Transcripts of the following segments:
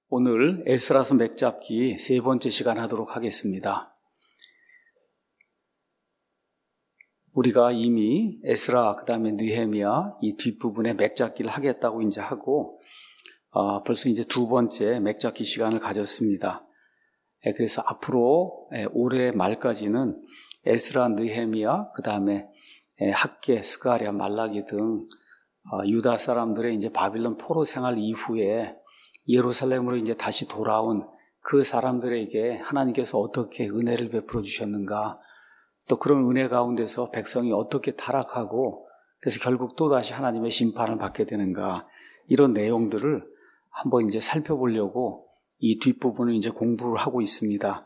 오늘 에스라서 맥잡기 세 번째 시간 하도록 하겠습니다. 우리가 이미 에스라, 그 다음에 느헤미야 이 뒷부분에 맥잡기를 하겠다고 이제 하고, 벌써 이제 두 번째 맥잡기 시간을 가졌습니다. 그래서 앞으로 올해 말까지는 에스라, 느헤미야, 그 다음에 학개, 스가랴, 말라기 등 유다 사람들의 이제 바빌론 포로 생활 이후에 예루살렘으로 이제 다시 돌아온 그 사람들에게 하나님께서 어떻게 은혜를 베풀어 주셨는가, 또 그런 은혜 가운데서 백성이 어떻게 타락하고 그래서 결국 또다시 하나님의 심판을 받게 되는가, 이런 내용들을 한번 이제 살펴보려고 이 뒷부분을 이제 공부를 하고 있습니다.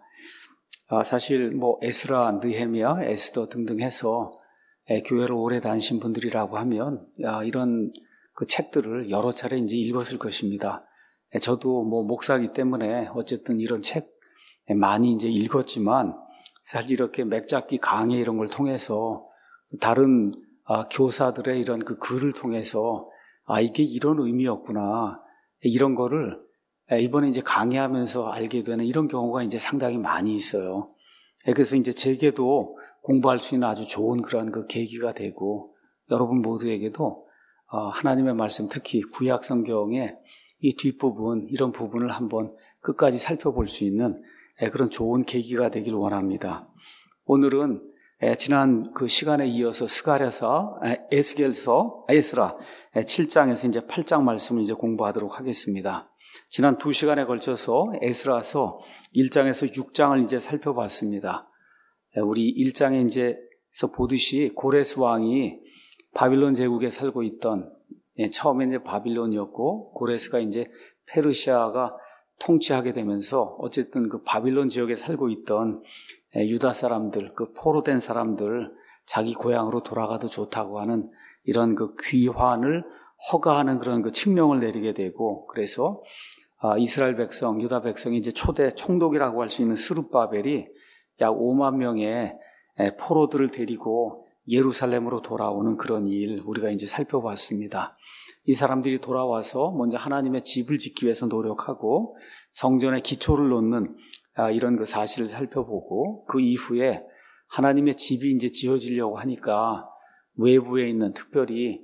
사실 뭐 에스라, 느헤미야, 에스더 등등 해서 교회를 오래 다니신 분들이라고 하면 이런 그 책들을 여러 차례 이제 읽었을 것입니다. 저도 뭐 목사이기 때문에 어쨌든 이런 책 많이 이제 읽었지만, 사실 이렇게 맥잡기 강의 이런 걸 통해서 다른 교사들의 이런 그 글을 통해서 이게 이런 의미였구나, 이런 거를 이번에 이제 강의하면서 알게 되는 이런 경우가 이제 상당히 많이 있어요. 그래서 이제 제게도 공부할 수 있는 아주 좋은 그런 그 계기가 되고, 여러분 모두에게도 하나님의 말씀, 특히 구약 성경의 이 뒷부분, 이런 부분을 한번 끝까지 살펴볼 수 있는 그런 좋은 계기가 되길 원합니다. 오늘은 지난 그 시간에 이어서 스가랴서, 에스겔서, 에스라 7장에서 이제 8장 말씀을 이제 공부하도록 하겠습니다. 지난 2시간에 걸쳐서 에스라서 1장에서 6장을 이제 살펴봤습니다. 우리 1장에 이제서 보듯이 고레스 왕이 바빌론 제국에 살고 있던, 처음에 이제 바빌론이었고 고레스가 이제 페르시아가 통치하게 되면서 어쨌든 그 바빌론 지역에 살고 있던 유다 사람들, 그 포로된 사람들, 자기 고향으로 돌아가도 좋다고 하는 이런 그 귀환을 허가하는 그런 그 칙령을 내리게 되고, 그래서 이스라엘 백성, 유다 백성이 이제 초대 총독이라고 할 수 있는 스룹바벨이 약 5만 명의 포로들을 데리고 예루살렘으로 돌아오는 그런 일 우리가 이제 살펴봤습니다. 이 사람들이 돌아와서 먼저 하나님의 집을 짓기 위해서 노력하고 성전의 기초를 놓는 이런 그 사실을 살펴보고, 그 이후에 하나님의 집이 이제 지어지려고 하니까 외부에 있는, 특별히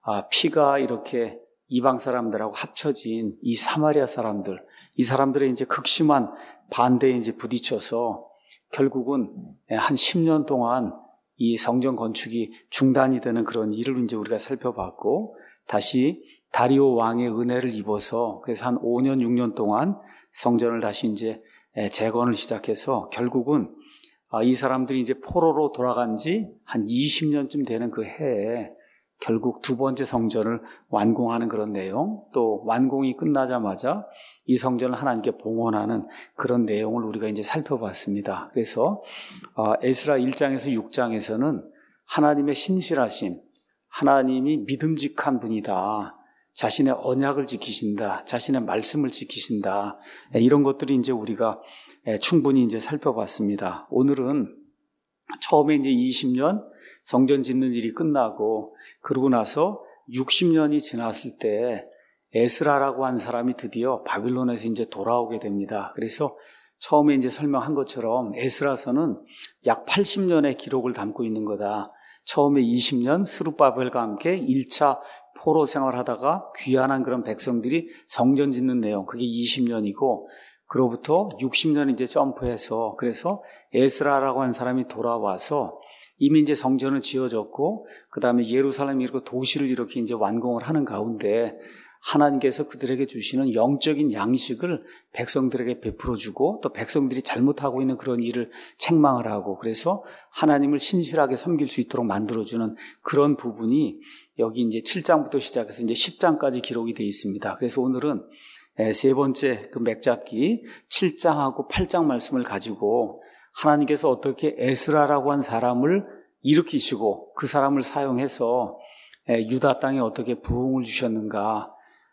피가 이렇게 이방 사람들하고 합쳐진 이 사마리아 사람들, 이 사람들의 이제 극심한 반대에 이제 부딪혀서 결국은 한 10년 동안 이 성전 건축이 중단이 되는 그런 일을 이제 우리가 살펴봤고, 다시 다리오 왕의 은혜를 입어서 그래서 한 5년, 6년 동안 성전을 다시 이제 재건을 시작해서 결국은 이 사람들이 이제 포로로 돌아간 지 한 20년쯤 되는 그 해에 결국 두 번째 성전을 완공하는 그런 내용, 또 완공이 끝나자마자 이 성전을 하나님께 봉헌하는 그런 내용을 우리가 이제 살펴봤습니다. 그래서 에스라 1장에서 6장에서는 하나님의 신실하심, 하나님이 믿음직한 분이다, 자신의 언약을 지키신다, 자신의 말씀을 지키신다, 이런 것들이 이제 우리가 충분히 이제 살펴봤습니다. 오늘은 처음에 이제 20년 성전 짓는 일이 끝나고, 그러고 나서 60년이 지났을 때 에스라라고 한 사람이 드디어 바빌론에서 이제 돌아오게 됩니다. 그래서 처음에 이제 설명한 것처럼 에스라서는 약 80년의 기록을 담고 있는 거다. 처음에 20년 스룹바벨과 함께 1차 포로 생활하다가 귀환한 그런 백성들이 성전 짓는 내용, 그게 20년이고, 그로부터 60년 이제 점프해서, 그래서 에스라라고 한 사람이 돌아와서 이미 이제 성전을 지어졌고, 그 다음에 예루살렘 이렇게 도시를 이렇게 이제 완공을 하는 가운데 하나님께서 그들에게 주시는 영적인 양식을 백성들에게 베풀어 주고, 또 백성들이 잘못하고 있는 그런 일을 책망을 하고, 그래서 하나님을 신실하게 섬길 수 있도록 만들어주는 그런 부분이 여기 이제 7장부터 시작해서 이제 10장까지 기록이 되어 있습니다. 그래서 오늘은 세 번째 그 맥잡기 7장하고 8장 말씀을 가지고 하나님께서 어떻게 에스라라고 한 사람을 일으키시고 그 사람을 사용해서 유다 땅에 어떻게 부흥을 주셨는가,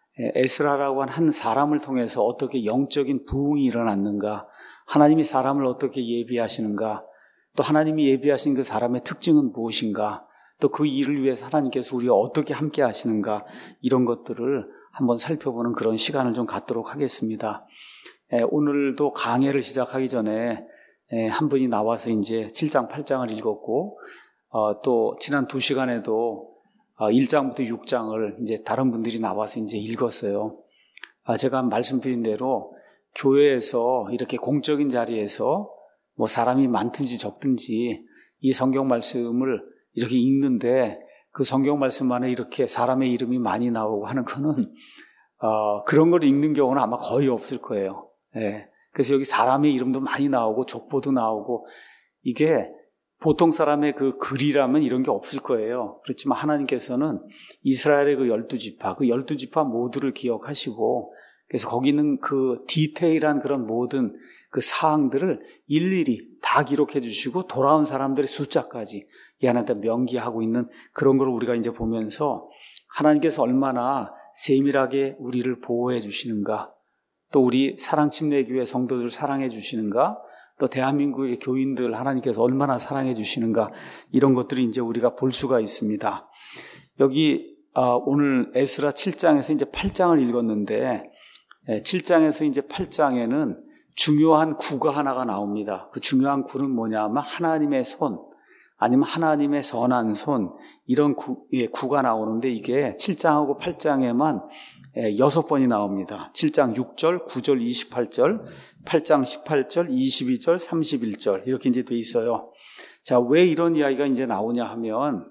에스라라고 한 사람을 통해서 어떻게 영적인 부흥이 일어났는가, 하나님이 사람을 어떻게 예비하시는가, 또 하나님이 예비하신 그 사람의 특징은 무엇인가, 또 그 일을 위해서 하나님께서 우리와 어떻게 함께 하시는가, 이런 것들을 한번 살펴보는 그런 시간을 좀 갖도록 하겠습니다. 오늘도 강해를 시작하기 전에 한 분이 나와서 이제 7장, 8장을 읽었고, 또 지난 2시간에도 1장부터 6장을 이제 다른 분들이 나와서 이제 읽었어요. 제가 말씀드린 대로 교회에서 이렇게 공적인 자리에서 뭐 사람이 많든지 적든지 이 성경 말씀을 이렇게 읽는데 그 성경 말씀 안에 이렇게 사람의 이름이 많이 나오고 하는 거는 그런 걸 읽는 경우는 아마 거의 없을 거예요. 그래서 여기 사람의 이름도 많이 나오고 족보도 나오고 이게 보통 사람의 그 글이라면 이런 게 없을 거예요. 그렇지만 하나님께서는 이스라엘의 그 12지파, 그 12지파 모두를 기억하시고 그래서 거기는 그 디테일한 그런 모든 그 사항들을 일일이 다 기록해 주시고 돌아온 사람들의 숫자까지 이 하나님께 명기하고 있는 그런 걸 우리가 이제 보면서 하나님께서 얼마나 세밀하게 우리를 보호해 주시는가, 또 우리 사랑침례교회 성도들 사랑해 주시는가, 또 대한민국의 교인들 하나님께서 얼마나 사랑해 주시는가, 이런 것들을 이제 우리가 볼 수가 있습니다. 여기 오늘 에스라 7장에서 이제 8장을 읽었는데 7장에서 이제 8장에는 중요한 구가 하나가 나옵니다. 그 중요한 구는 뭐냐면 하나님의 손, 아니면 하나님의 선한 손, 이런 구가 나오는데 이게 7장하고 8장에만 6번이 나옵니다. 7장 6절, 9절, 28절, 8장 18절, 22절, 31절 이렇게 이제 돼 있어요. 자, 왜 이런 이야기가 이제 나오냐 하면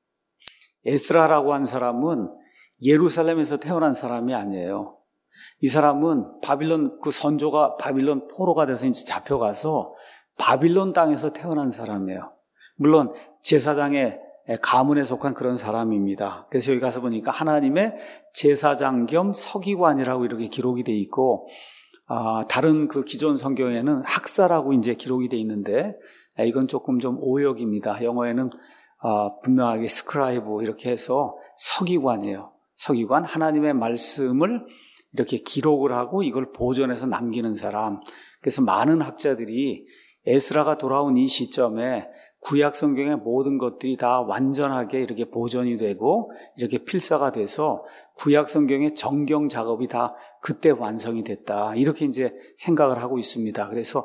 에스라라고 한 사람은 예루살렘에서 태어난 사람이 아니에요. 이 사람은 바빌론 그 선조가 바빌론 포로가 돼서 이제 잡혀가서 바빌론 땅에서 태어난 사람이에요. 물론 제사장의 가문에 속한 그런 사람입니다. 그래서 여기 가서 보니까 하나님의 제사장 겸 서기관이라고 이렇게 기록이 돼 있고, 다른 그 기존 성경에는 학사라고 이제 기록이 돼 있는데, 이건 조금 좀 오역입니다. 영어에는 분명하게 스크라이브 이렇게 해서 서기관이에요. 서기관, 하나님의 말씀을 이렇게 기록을 하고 이걸 보존해서 남기는 사람. 그래서 많은 학자들이 에스라가 돌아온 이 시점에 구약 성경의 모든 것들이 다 완전하게 이렇게 보존이 되고 이렇게 필사가 돼서 구약 성경의 정경 작업이 다 그때 완성이 됐다, 이렇게 이제 생각을 하고 있습니다. 그래서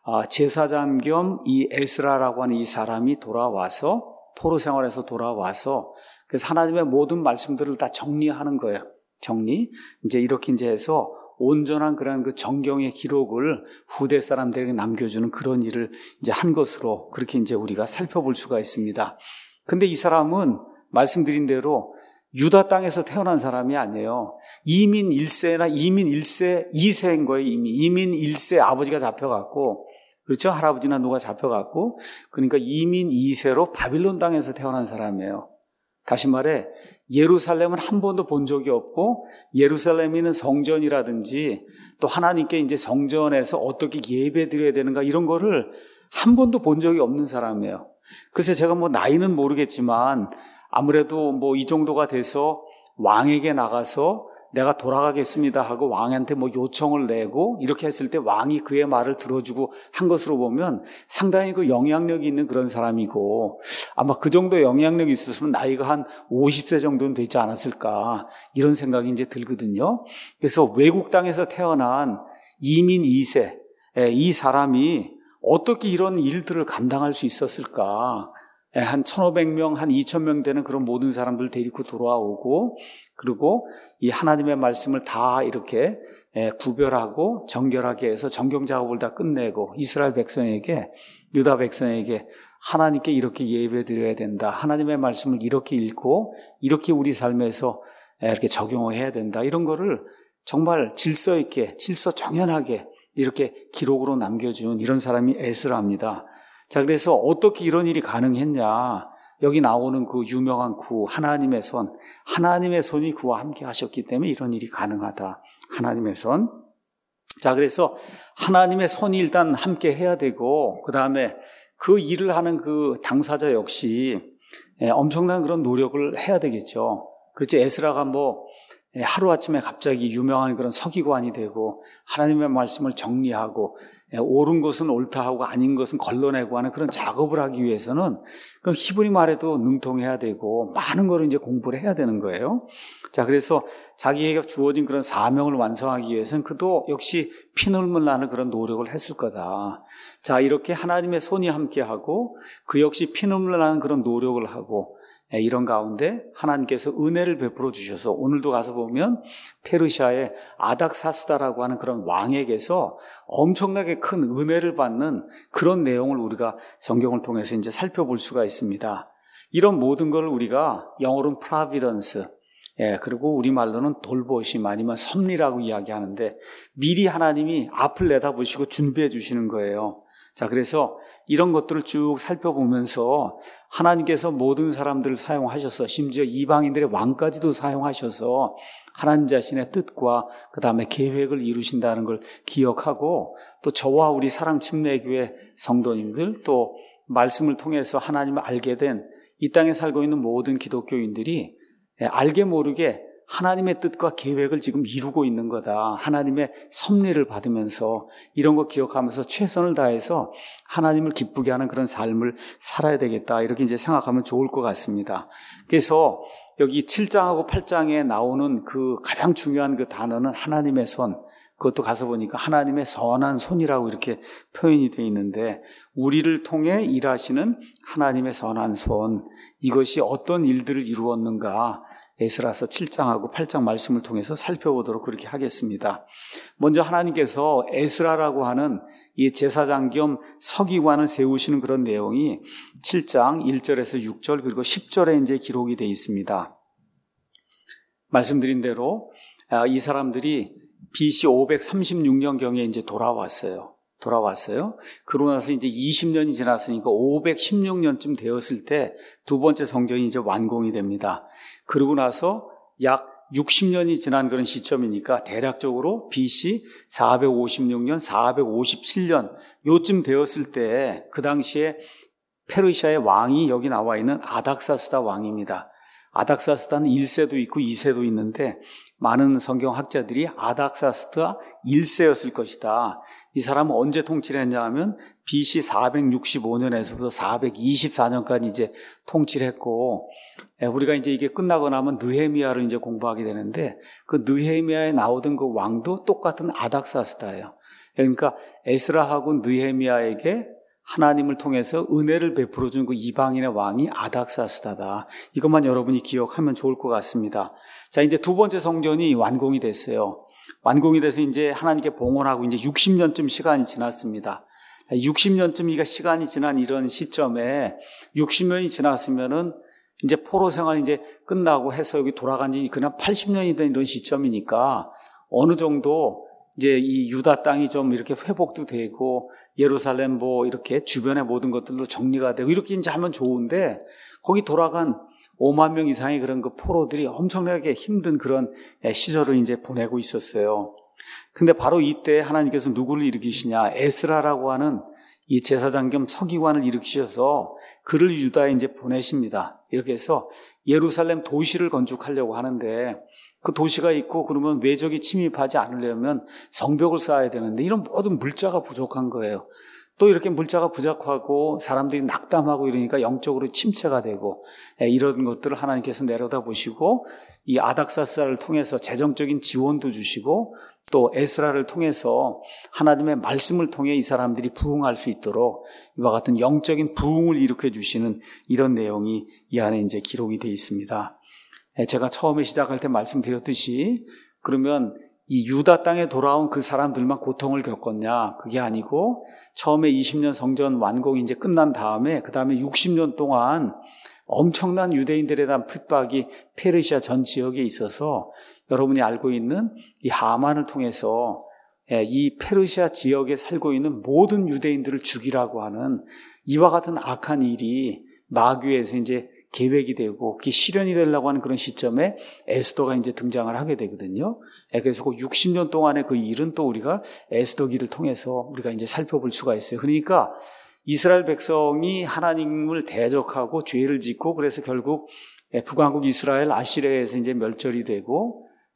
제사장 겸 이 에스라라고 하는 이 사람이 돌아와서 포로 생활에서 돌아와서 그래서 하나님의 모든 말씀들을 다 정리하는 거예요. 정리. 이제 이렇게 이제 해서 온전한 그런 그 정경의 기록을 후대 사람들에게 남겨주는 그런 일을 이제 한 것으로 그렇게 이제 우리가 살펴볼 수가 있습니다. 근데 이 사람은 말씀드린 대로 유다 땅에서 태어난 사람이 아니에요. 이민 1세나 이민 1세, 2세인 거예요, 이미. 이민 1세 아버지가 잡혀갔고, 그렇죠? 할아버지나 누가 잡혀갔고, 그러니까 이민 2세로 바빌론 땅에서 태어난 사람이에요. 다시 말해 예루살렘은 한 번도 본 적이 없고 예루살렘에 있는 성전이라든지 또 하나님께 이제 성전에서 어떻게 예배 드려야 되는가 이런 거를 한 번도 본 적이 없는 사람이에요. 그래서 제가 뭐 나이는 모르겠지만 아무래도 뭐 이 정도가 돼서 왕에게 나가서 내가 돌아가겠습니다 하고 왕한테 뭐 요청을 내고 이렇게 했을 때 왕이 그의 말을 들어주고 한 것으로 보면 상당히 그 영향력이 있는 그런 사람이고, 아마 그 정도 영향력이 있었으면 나이가 한 50세 정도는 되지 않았을까, 이런 생각이 이제 들거든요. 그래서 외국 땅에서 태어난 이민 2세 이 사람이 어떻게 이런 일들을 감당할 수 있었을까. 한 1,500명, 한 2,000명 되는 그런 모든 사람들 데리고 돌아오고, 그리고 이 하나님의 말씀을 다 이렇게 구별하고 정결하게 해서 정경 작업을 다 끝내고 이스라엘 백성에게, 유다 백성에게 하나님께 이렇게 예배 드려야 된다, 하나님의 말씀을 이렇게 읽고 이렇게 우리 삶에서 이렇게 적용을 해야 된다, 이런 거를 정말 질서 있게, 질서 정연하게 이렇게 기록으로 남겨준 이런 사람이 에스라입니다. 자, 그래서 어떻게 이런 일이 가능했냐? 여기 나오는 그 유명한 구, 하나님의 손, 하나님의 손이 그와 함께 하셨기 때문에 이런 일이 가능하다. 하나님의 손. 자, 그래서 하나님의 손이 일단 함께 해야 되고, 그 다음에 그 일을 하는 그 당사자 역시 엄청난 그런 노력을 해야 되겠죠. 그렇죠. 에스라가 뭐 하루아침에 갑자기 유명한 그런 서기관이 되고 하나님의 말씀을 정리하고 옳은 것은 옳다 하고 아닌 것은 걸러내고 하는 그런 작업을 하기 위해서는 그럼 히브리 말에도 능통해야 되고 많은 걸 이제 공부를 해야 되는 거예요. 자, 그래서 자기에게 주어진 그런 사명을 완성하기 위해서는 그도 역시 피눈물 나는 그런 노력을 했을 거다. 자, 이렇게 하나님의 손이 함께하고 그 역시 피눈물 나는 그런 노력을 하고 이런 가운데 하나님께서 은혜를 베풀어 주셔서 오늘도 가서 보면 페르시아의 아닥사스다라고 하는 그런 왕에게서 엄청나게 큰 은혜를 받는 그런 내용을 우리가 성경을 통해서 이제 살펴볼 수가 있습니다. 이런 모든 걸 우리가 영어로는 providence, 그리고 우리말로는 돌보심 아니면 섭리라고 이야기하는데 미리 하나님이 앞을 내다보시고 준비해 주시는 거예요. 자, 그래서 이런 것들을 쭉 살펴보면서 하나님께서 모든 사람들을 사용하셔서 심지어 이방인들의 왕까지도 사용하셔서 하나님 자신의 뜻과 그 다음에 계획을 이루신다는 걸 기억하고 또 저와 우리 사랑침례교회 성도님들 또 말씀을 통해서 하나님을 알게 된 이 땅에 살고 있는 모든 기독교인들이 알게 모르게 하나님의 뜻과 계획을 지금 이루고 있는 거다. 하나님의 섭리를 받으면서 이런 거 기억하면서 최선을 다해서 하나님을 기쁘게 하는 그런 삶을 살아야 되겠다. 이렇게 이제 생각하면 좋을 것 같습니다. 그래서 여기 7장하고 8장에 나오는 그 가장 중요한 그 단어는 하나님의 손. 그것도 가서 보니까 하나님의 선한 손이라고 이렇게 표현이 되어 있는데 우리를 통해 일하시는 하나님의 선한 손. 이것이 어떤 일들을 이루었는가. 에스라서 7장하고 8장 말씀을 통해서 살펴보도록 그렇게 하겠습니다. 먼저 하나님께서 에스라라고 하는 이 제사장 겸 서기관을 세우시는 그런 내용이 7장 1절에서 6절 그리고 10절에 이제 기록이 되어 있습니다. 말씀드린 대로 이 사람들이 BC 536년경에 이제 돌아왔어요. 그러고 나서 이제 20년이 지났으니까 516년쯤 되었을 때 두 번째 성전이 이제 완공이 됩니다. 그러고 나서 약 60년이 지난 그런 시점이니까 대략적으로 BC 456년, 457년 요쯤 되었을 때 그 당시에 페르시아의 왕이 여기 나와 있는 아닥사스다 왕입니다. 아닥사스다는 1세도 있고 2세도 있는데 많은 성경학자들이 아닥사스다 1세였을 것이다. 이 사람은 언제 통치를 했냐 하면 BC 465년에서부터 424년까지 이제 통치를 했고 우리가 이제 이게 끝나고 나면 느헤미야를 이제 공부하게 되는데 그 느헤미야에 나오던 그 왕도 똑같은 아닥사스다예요. 그러니까 에스라하고 느헤미야에게 하나님을 통해서 은혜를 베풀어 준 그 이방인의 왕이 아닥사스다다. 이것만 여러분이 기억하면 좋을 것 같습니다. 자, 이제 두 번째 성전이 완공이 됐어요. 완공이 돼서 이제 하나님께 봉헌하고 이제 60년쯤 시간이 지났습니다. 60년쯤 시간이 지난 이런 시점에 60년이 지났으면은 이제 포로 생활이 이제 끝나고 해서 여기 돌아간 지 그냥 80년이 된 이런 시점이니까 어느 정도 이제 이 유다 땅이 좀 이렇게 회복도 되고 예루살렘 뭐 이렇게 주변의 모든 것들도 정리가 되고 이렇게 이제 하면 좋은데 거기 돌아간 5만 명 이상의 그런 그 포로들이 엄청나게 힘든 그런 시절을 이제 보내고 있었어요. 근데 바로 이때 하나님께서 누구를 일으키시냐? 에스라라고 하는 이 제사장 겸 서기관을 일으키셔서 그를 유다에 이제 보내십니다. 이렇게 해서 예루살렘 도시를 건축하려고 하는데 그 도시가 있고 그러면 외적이 침입하지 않으려면 성벽을 쌓아야 되는데 이런 모든 물자가 부족한 거예요. 또 이렇게 물자가 부족하고 사람들이 낙담하고 이러니까 영적으로 침체가 되고 이런 것들을 하나님께서 내려다보시고 이 아닥사스다를 통해서 재정적인 지원도 주시고 또 에스라를 통해서 하나님의 말씀을 통해 이 사람들이 부흥할 수 있도록 이와 같은 영적인 부흥을 일으켜 주시는 이런 내용이 이 안에 이제 기록이 되어 있습니다. 제가 처음에 시작할 때 말씀드렸듯이 그러면 이 유다 땅에 돌아온 그 사람들만 고통을 겪었냐? 그게 아니고 처음에 20년 성전 완공이 이제 끝난 다음에 그 다음에 60년 동안 엄청난 유대인들에 대한 핍박이 페르시아 전 지역에 있어서 여러분이 알고 있는 이 하만을 통해서 이 페르시아 지역에 살고 있는 모든 유대인들을 죽이라고 하는 이와 같은 악한 일이 마귀에서 이제 계획이 되고 그게 실현이 되려고 하는 그런 시점에 에스더가 이제 등장을 하게 되거든요. 그래서 그 60년 동안의 그 일은 또 우리가 에스더기를 통해서 우리가 이제 살펴볼 수가 있어요. 그러니까 이스라엘 백성이 하나님을 대적하고 죄를 짓고 그래서 결국 북왕국 이스라엘 아시리아에서 이제 멸절이 되고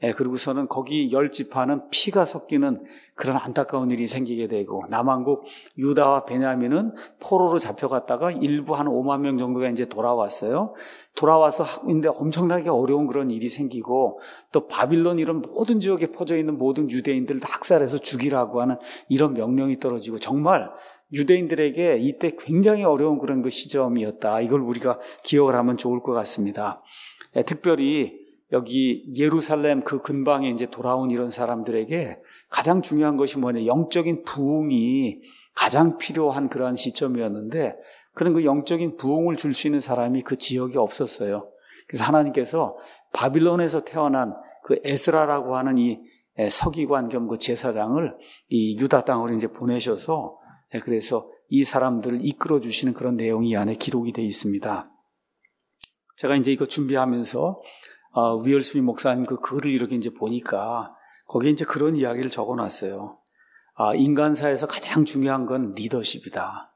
그리고서는 거기 10지파는 피가 섞이는 그런 안타까운 일이 생기게 되고, 남한국 유다와 베냐민은 포로로 잡혀갔다가 일부 한 5만 명 정도가 이제 돌아왔어요. 돌아와서 하고 있는데 엄청나게 어려운 그런 일이 생기고, 또 바빌론 이런 모든 지역에 퍼져 있는 모든 유대인들을 다 학살해서 죽이라고 하는 이런 명령이 떨어지고, 정말 유대인들에게 이때 굉장히 어려운 그런 그 시점이었다. 이걸 우리가 기억을 하면 좋을 것 같습니다. 특별히 여기 예루살렘 그 근방에 이제 돌아온 이런 사람들에게 가장 중요한 것이 뭐냐, 영적인 부흥이 가장 필요한 그러한 시점이었는데, 그런 그 영적인 부흥을 줄 수 있는 사람이 그 지역에 없었어요. 그래서 하나님께서 바빌론에서 태어난 그 에스라라고 하는 이 서기관 겸 그 제사장을 이 유다 땅으로 이제 보내셔서, 그래서 이 사람들을 이끌어 주시는 그런 내용이 이 안에 기록이 되어 있습니다. 제가 이제 이거 준비하면서 위얼스비 목사님 그 글을 이렇게 이제 보니까 거기에 이제 그런 이야기를 적어 놨어요. 인간사에서 가장 중요한 건 리더십이다.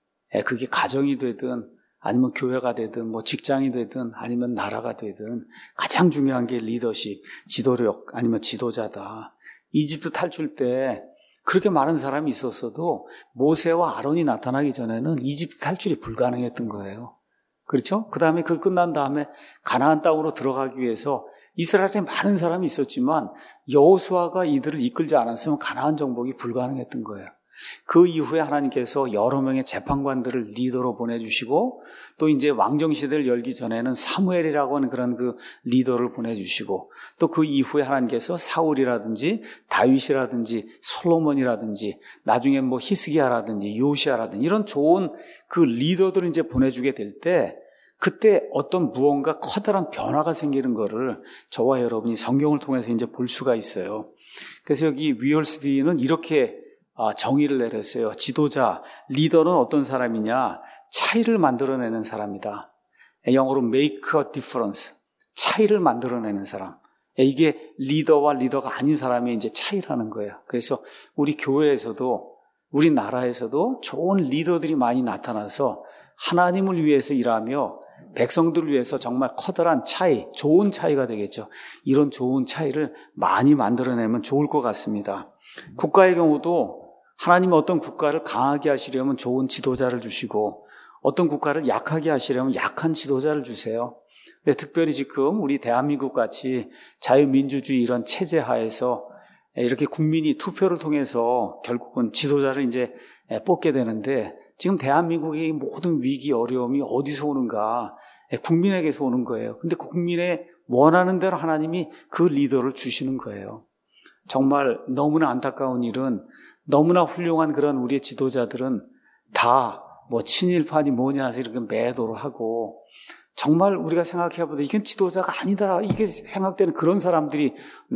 그게 가정이 되든 아니면 교회가 되든 뭐 직장이 되든 아니면 나라가 되든 가장 중요한 게 리더십, 지도력 아니면 지도자다. 이집트 탈출 때 그렇게 많은 사람이 있었어도 모세와 아론이 나타나기 전에는 이집트 탈출이 불가능했던 거예요. 그렇죠? 그 다음에 그 끝난 다음에 가나안 땅으로 들어가기 위해서 이스라엘에 많은 사람이 있었지만 여호수아가 이들을 이끌지 않았으면 가나안 정복이 불가능했던 거예요. 그 이후에 하나님께서 여러 명의 재판관들을 리더로 보내주시고, 또 이제 왕정시대를 열기 전에는 사무엘이라고 하는 그런 그 리더를 보내주시고, 또 그 이후에 하나님께서 사울이라든지 다윗이라든지 솔로몬이라든지 나중에 뭐 히스기야라든지 요시야라든지 이런 좋은 그 리더들을 이제 보내주게 될 때, 그때 어떤 무언가 커다란 변화가 생기는 거를 저와 여러분이 성경을 통해서 이제 볼 수가 있어요. 그래서 여기 위얼스비는 이렇게 정의를 내렸어요. 지도자, 리더는 어떤 사람이냐? 차이를 만들어내는 사람이다. 영어로 make a difference. 차이를 만들어내는 사람. 이게 리더와 리더가 아닌 사람이 이제 차이라는 거예요. 그래서 우리 교회에서도, 우리 나라에서도 좋은 리더들이 많이 나타나서 하나님을 위해서 일하며 백성들을 위해서 정말 커다란 차이, 좋은 차이가 되겠죠. 이런 좋은 차이를 많이 만들어내면 좋을 것 같습니다. 국가의 경우도 하나님은 어떤 국가를 강하게 하시려면 좋은 지도자를 주시고, 어떤 국가를 약하게 하시려면 약한 지도자를 주세요. 특별히 지금 우리 대한민국 같이 자유민주주의 이런 체제 하에서 이렇게 국민이 투표를 통해서 결국은 지도자를 이제 뽑게 되는데, 지금 대한민국의 모든 위기, 어려움이 어디서 오는가? 국민에게서 오는 거예요. 근데 국민의 원하는 대로 하나님이 그 리더를 주시는 거예요. 정말 너무나 안타까운 일은, 너무나 훌륭한 그런 우리의 지도자들은 다 뭐 친일파니 뭐냐 해서 이렇게 매도를 하고, 정말 우리가 생각해보다 이건 지도자가 아니다 이게 생각되는 그런 사람들이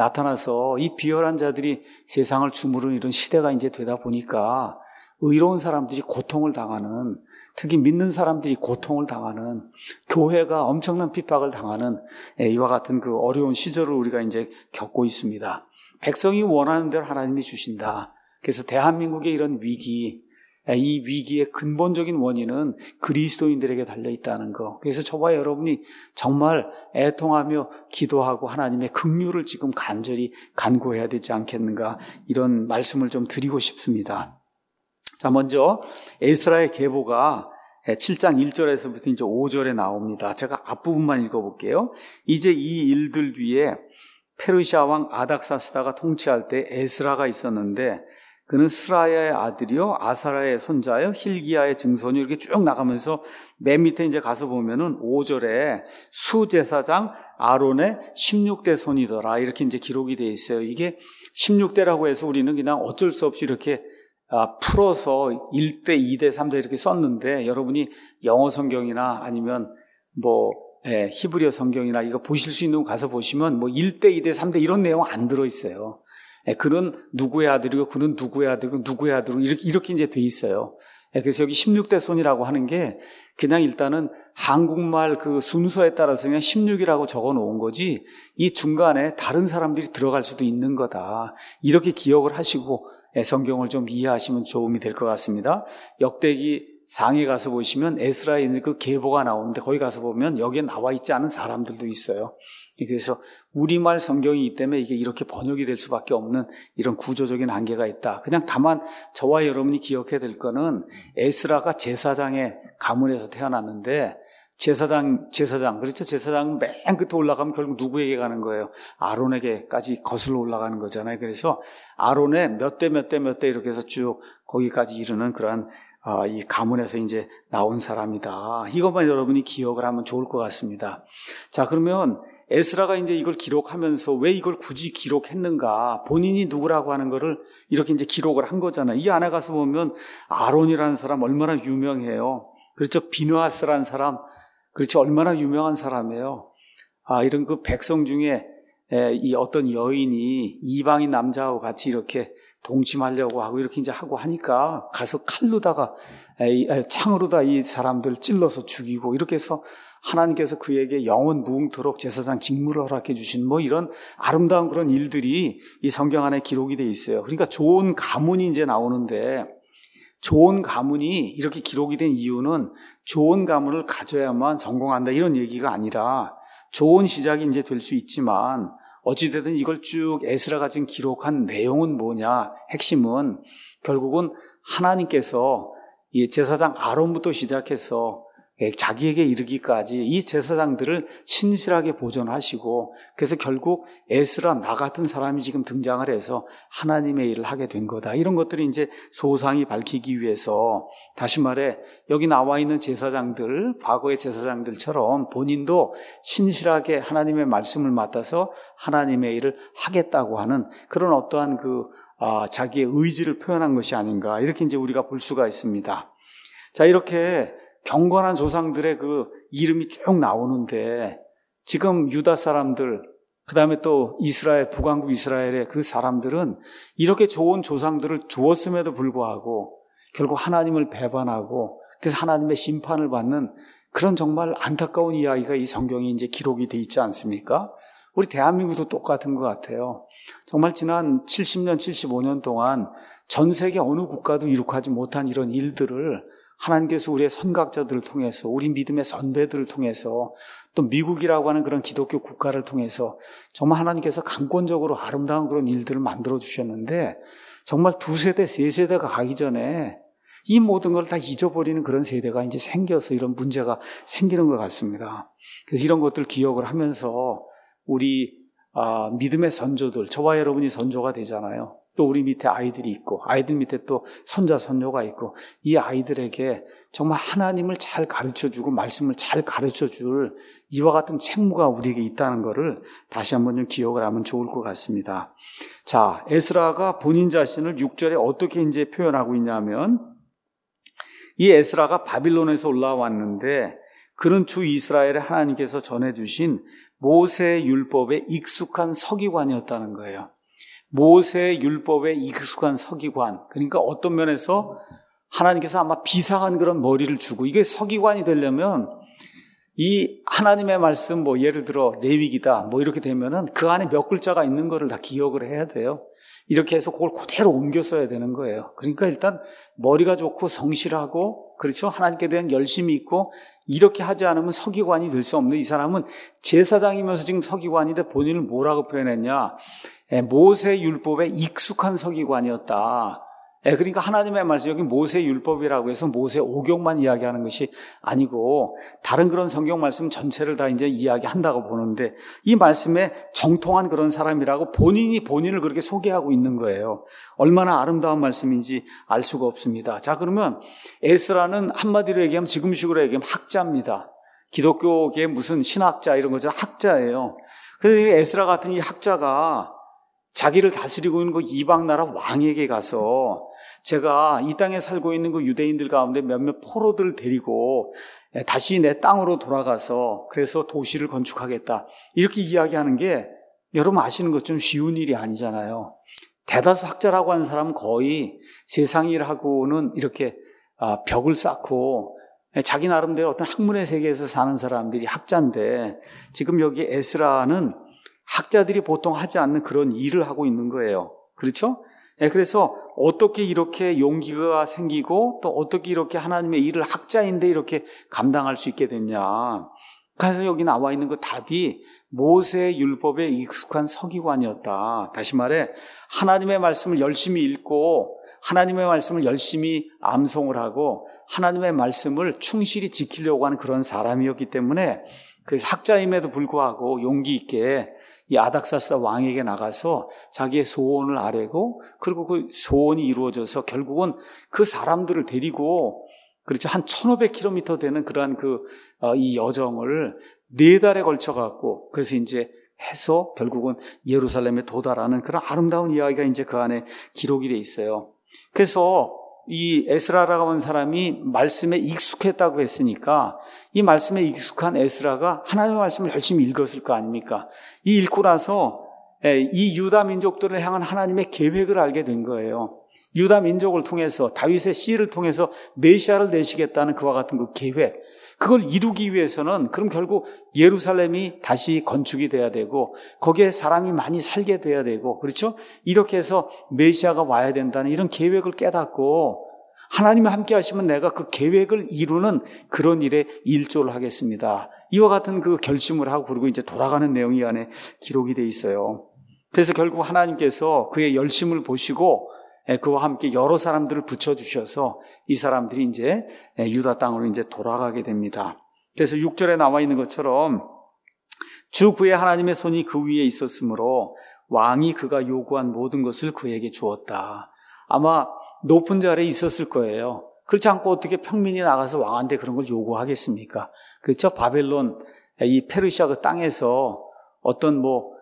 나타나서 이 비열한 자들이 세상을 주무르는 이런 시대가 이제 되다 보니까 의로운 사람들이 고통을 당하는, 특히 믿는 사람들이 고통을 당하는, 교회가 엄청난 핍박을 당하는 이와 같은 그 어려운 시절을 우리가 이제 겪고 있습니다. 백성이 원하는 대로 하나님이 주신다. 그래서 대한민국의 이런 위기, 이 위기의 근본적인 원인은 그리스도인들에게 달려있다는 거. 그래서 저와 여러분이 정말 애통하며 기도하고 하나님의 긍휼을 지금 간절히 간구해야 되지 않겠는가, 이런 말씀을 좀 드리고 싶습니다. 자, 먼저 에스라의 계보가 7장 1절에서부터 이제 5절에 나옵니다. 제가 앞부분만 읽어볼게요. 이제 이 일들 뒤에 페르시아 왕 아닥사스다가 통치할 때 에스라가 있었는데, 그는 스라야의 아들이요 아사라의 손자요 힐기야의 증손이, 이렇게 쭉 나가면서 맨 밑에 이제 가서 보면은 5절에 수제사장 아론의 16대 손이더라, 이렇게 이제 기록이 되어 있어요. 이게 16대라고 해서 우리는 그냥 어쩔 수 없이 이렇게 풀어서 1대, 2대, 3대 이렇게 썼는데, 여러분이 영어 성경이나 아니면 뭐 히브리어 성경이나 이거 보실 수 있는 거 가서 보시면 뭐 1대, 2대, 3대 이런 내용 안 들어 있어요. 그는 누구의 아들이고 그는 누구의 아들이고 누구의 아들이고 이렇게 이제 돼 있어요. 그래서 여기 16대 손이라고 하는 게 그냥 일단은 한국말 그 순서에 따라서 그냥 16이라고 적어 놓은 거지, 이 중간에 다른 사람들이 들어갈 수도 있는 거다. 이렇게 기억을 하시고 성경을 좀 이해하시면 도움이 될 것 같습니다. 역대기 상에 가서 보시면 에스라에 있는 그 계보가 나오는데, 거기 가서 보면 여기에 나와 있지 않은 사람들도 있어요. 그래서 우리말 성경이기 때문에 이게 이렇게 번역이 될 수밖에 없는 이런 구조적인 한계가 있다. 그냥 다만 저와 여러분이 기억해야 될 거는 에스라가 제사장의 가문에서 태어났는데 제사장, 그렇죠? 제사장은 맨 끝에 올라가면 결국 누구에게 가는 거예요? 아론에게까지 거슬러 올라가는 거잖아요. 그래서 아론의 몇 대 이렇게 해서 쭉 거기까지 이르는 그러한 이 가문에서 이제 나온 사람이다. 이것만 여러분이 기억을 하면 좋을 것 같습니다. 자, 그러면 에스라가 이제 이걸 기록하면서 왜 이걸 굳이 기록했는가? 본인이 누구라고 하는 거를 이렇게 이제 기록을 한 거잖아요. 이 안에 가서 보면 아론이라는 사람 얼마나 유명해요. 그렇죠? 비느하스라는 사람, 그렇죠? 얼마나 유명한 사람이에요. 이런 그 백성 중에 이 어떤 여인이 이방인 남자하고 같이 이렇게 동침하려고 하고 이렇게 이제 하고 하니까 가서 칼로다가 창으로다 이 사람들 찔러서 죽이고 이렇게 해서 하나님께서 그에게 영원 무궁토록 제사장 직무를 허락해 주신 뭐 이런 아름다운 그런 일들이 이 성경 안에 기록이 돼 있어요. 그러니까 좋은 가문이 이제 나오는데 좋은 가문이 이렇게 기록이 된 이유는 좋은 가문을 가져야만 성공한다 이런 얘기가 아니라 좋은 시작이 이제 될 수 있지만 어찌되든 이걸 쭉 에스라가 지금 기록한 내용은 뭐냐? 핵심은 결국은 하나님께서 이 제사장 아론부터 시작해서 자기에게 이르기까지 이 제사장들을 신실하게 보존하시고 그래서 결국 에스라 나 같은 사람이 지금 등장을 해서 하나님의 일을 하게 된 거다. 이런 것들이 이제 소상히 밝히기 위해서 다시 말해 여기 나와 있는 제사장들, 과거의 제사장들처럼 본인도 신실하게 하나님의 말씀을 맡아서 하나님의 일을 하겠다고 하는 그런 어떠한 자기의 의지를 표현한 것이 아닌가 이렇게 이제 우리가 볼 수가 있습니다. 자, 이렇게 경건한 조상들의 그 이름이 쭉 나오는데 지금 유다 사람들 그 다음에 또 이스라엘 북왕국 이스라엘의 그 사람들은 이렇게 좋은 조상들을 두었음에도 불구하고 결국 하나님을 배반하고 그래서 하나님의 심판을 받는 그런 정말 안타까운 이야기가 이 성경에 이제 기록이 돼 있지 않습니까? 우리 대한민국도 똑같은 것 같아요. 정말 지난 70년, 75년 동안 전 세계 어느 국가도 이룩하지 못한 이런 일들을 하나님께서 우리의 선각자들을 통해서 우리 믿음의 선배들을 통해서 또 미국이라고 하는 그런 기독교 국가를 통해서 정말 하나님께서 강권적으로 아름다운 그런 일들을 만들어 주셨는데 정말 2세대, 3세대가 가기 전에 이 모든 걸 다 잊어버리는 그런 세대가 이제 생겨서 이런 문제가 생기는 것 같습니다. 그래서 이런 것들 기억을 하면서 우리 믿음의 선조들, 저와 여러분이 선조가 되잖아요. 또 우리 밑에 아이들이 있고 아이들 밑에 또 손자, 손녀가 있고 이 아이들에게 정말 하나님을 잘 가르쳐주고 말씀을 잘 가르쳐줄 이와 같은 책무가 우리에게 있다는 것을 다시 한번 좀 기억을 하면 좋을 것 같습니다. 자, 에스라가 본인 자신을 6절에 어떻게 이제 표현하고 있냐면 이 에스라가 바빌론에서 올라왔는데 그는 주 이스라엘의 하나님께서 전해주신 모세의 율법에 익숙한 서기관이었다는 거예요. 모세의 율법에 익숙한 서기관. 그러니까 어떤 면에서 하나님께서 아마 비상한 그런 머리를 주고 이게 서기관이 되려면 이 하나님의 말씀 예를 들어 레위기다 이렇게 되면은 그 안에 몇 글자가 있는 거를 다 기억을 해야 돼요. 이렇게 해서 그걸 그대로 옮겨 써야 되는 거예요. 그러니까 일단 머리가 좋고 성실하고 그렇죠? 하나님께 대한 열심이 있고 이렇게 하지 않으면 서기관이 될 수 없는 이 사람은 제사장이면서 지금 서기관인데 본인을 뭐라고 표현했냐? 모세 율법에 익숙한 서기관이었다. 그러니까 하나님의 말씀, 여기 모세 율법이라고 해서 모세 오경만 이야기하는 것이 아니고 다른 그런 성경 말씀 전체를 다 이제 이야기한다고 보는데 이 말씀에 정통한 그런 사람이라고 본인이 본인을 그렇게 소개하고 있는 거예요. 얼마나 아름다운 말씀인지 알 수가 없습니다. 자, 그러면 에스라는 한마디로 얘기하면 지금식으로 얘기하면 학자입니다. 기독교계 무슨 신학자 이런 거죠. 학자예요. 그래서 에스라 같은 이 학자가 자기를 다스리고 있는 그 이방 나라 왕에게 가서 제가 이 땅에 살고 있는 그 유대인들 가운데 몇몇 포로들을 데리고 다시 내 땅으로 돌아가서 그래서 도시를 건축하겠다. 이렇게 이야기하는 게 여러분 아시는 것처럼 쉬운 일이 아니잖아요. 대다수 학자라고 하는 사람은 거의 세상 일하고는 이렇게 벽을 쌓고 자기 나름대로 어떤 학문의 세계에서 사는 사람들이 학자인데 지금 여기 에스라는 학자들이 보통 하지 않는 그런 일을 하고 있는 거예요. 그렇죠? 그래서 어떻게 이렇게 용기가 생기고 또 어떻게 이렇게 하나님의 일을 학자인데 이렇게 감당할 수 있게 됐냐. 그래서 여기 나와 있는 그 답이 모세의 율법에 익숙한 서기관이었다. 다시 말해 하나님의 말씀을 열심히 읽고 하나님의 말씀을 열심히 암송을 하고 하나님의 말씀을 충실히 지키려고 하는 그런 사람이었기 때문에 그래서 학자임에도 불구하고 용기 있게 이 아닥사스다 왕에게 나가서 자기의 소원을 아뢰고 그리고 그 소원이 이루어져서 결국은 그 사람들을 데리고 그렇죠. 한 1500km 되는 그러한 이 여정을 4달에 걸쳐 갖고 그래서 이제 해서 결국은 예루살렘에 도달하는 그런 아름다운 이야기가 이제 그 안에 기록이 돼 있어요. 그래서 이 에스라라고 하는 사람이 말씀에 익숙했다고 했으니까 이 말씀에 익숙한 에스라가 하나님의 말씀을 열심히 읽었을 거 아닙니까? 이 읽고 나서 이 유다 민족들을 향한 하나님의 계획을 알게 된 거예요. 유다 민족을 통해서 다윗의 씨를 통해서 메시아를 내시겠다는 그와 같은 그 계획, 그걸 이루기 위해서는 그럼 결국 예루살렘이 다시 건축이 돼야 되고 거기에 사람이 많이 살게 돼야 되고 그렇죠? 이렇게 해서 메시아가 와야 된다는 이런 계획을 깨닫고 하나님이 함께 하시면 내가 그 계획을 이루는 그런 일에 일조를 하겠습니다. 이와 같은 그 결심을 하고 그리고 이제 돌아가는 내용이 안에 기록이 돼 있어요. 그래서 결국 하나님께서 그의 열심을 보시고 그와 함께 여러 사람들을 붙여주셔서 이 사람들이 이제 유다 땅으로 이제 돌아가게 됩니다. 그래서 6절에 나와 있는 것처럼 주 그의 하나님의 손이 그 위에 있었으므로 왕이 그가 요구한 모든 것을 그에게 주었다. 아마 높은 자리에 있었을 거예요. 그렇지 않고 어떻게 평민이 나가서 왕한테 그런 걸 요구하겠습니까? 그렇죠? 바벨론, 이 페르시아 그 땅에서 어떤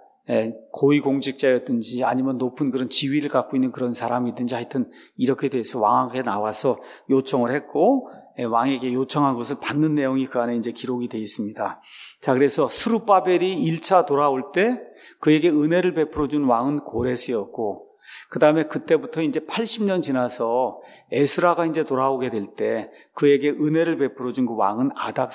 고위공직자였든지 아니면 높은 그런 지위를 갖고 있는 그런 사람이든지 하여튼 이렇게 돼서 왕에게 나와서 요청을 했고 왕에게 요청한 것을 받는 내용이 그 안에 이제 기록이 되어 있습니다. 자, 그래서 스룹바벨이 1차 돌아올 때 그에게 은혜를 베풀어 준 왕은 고레스였고 그 다음에 그때부터 이제 80년 지나서 에스라가 이제 돌아오게 될 때 그에게 은혜를 베풀어 준 그 왕은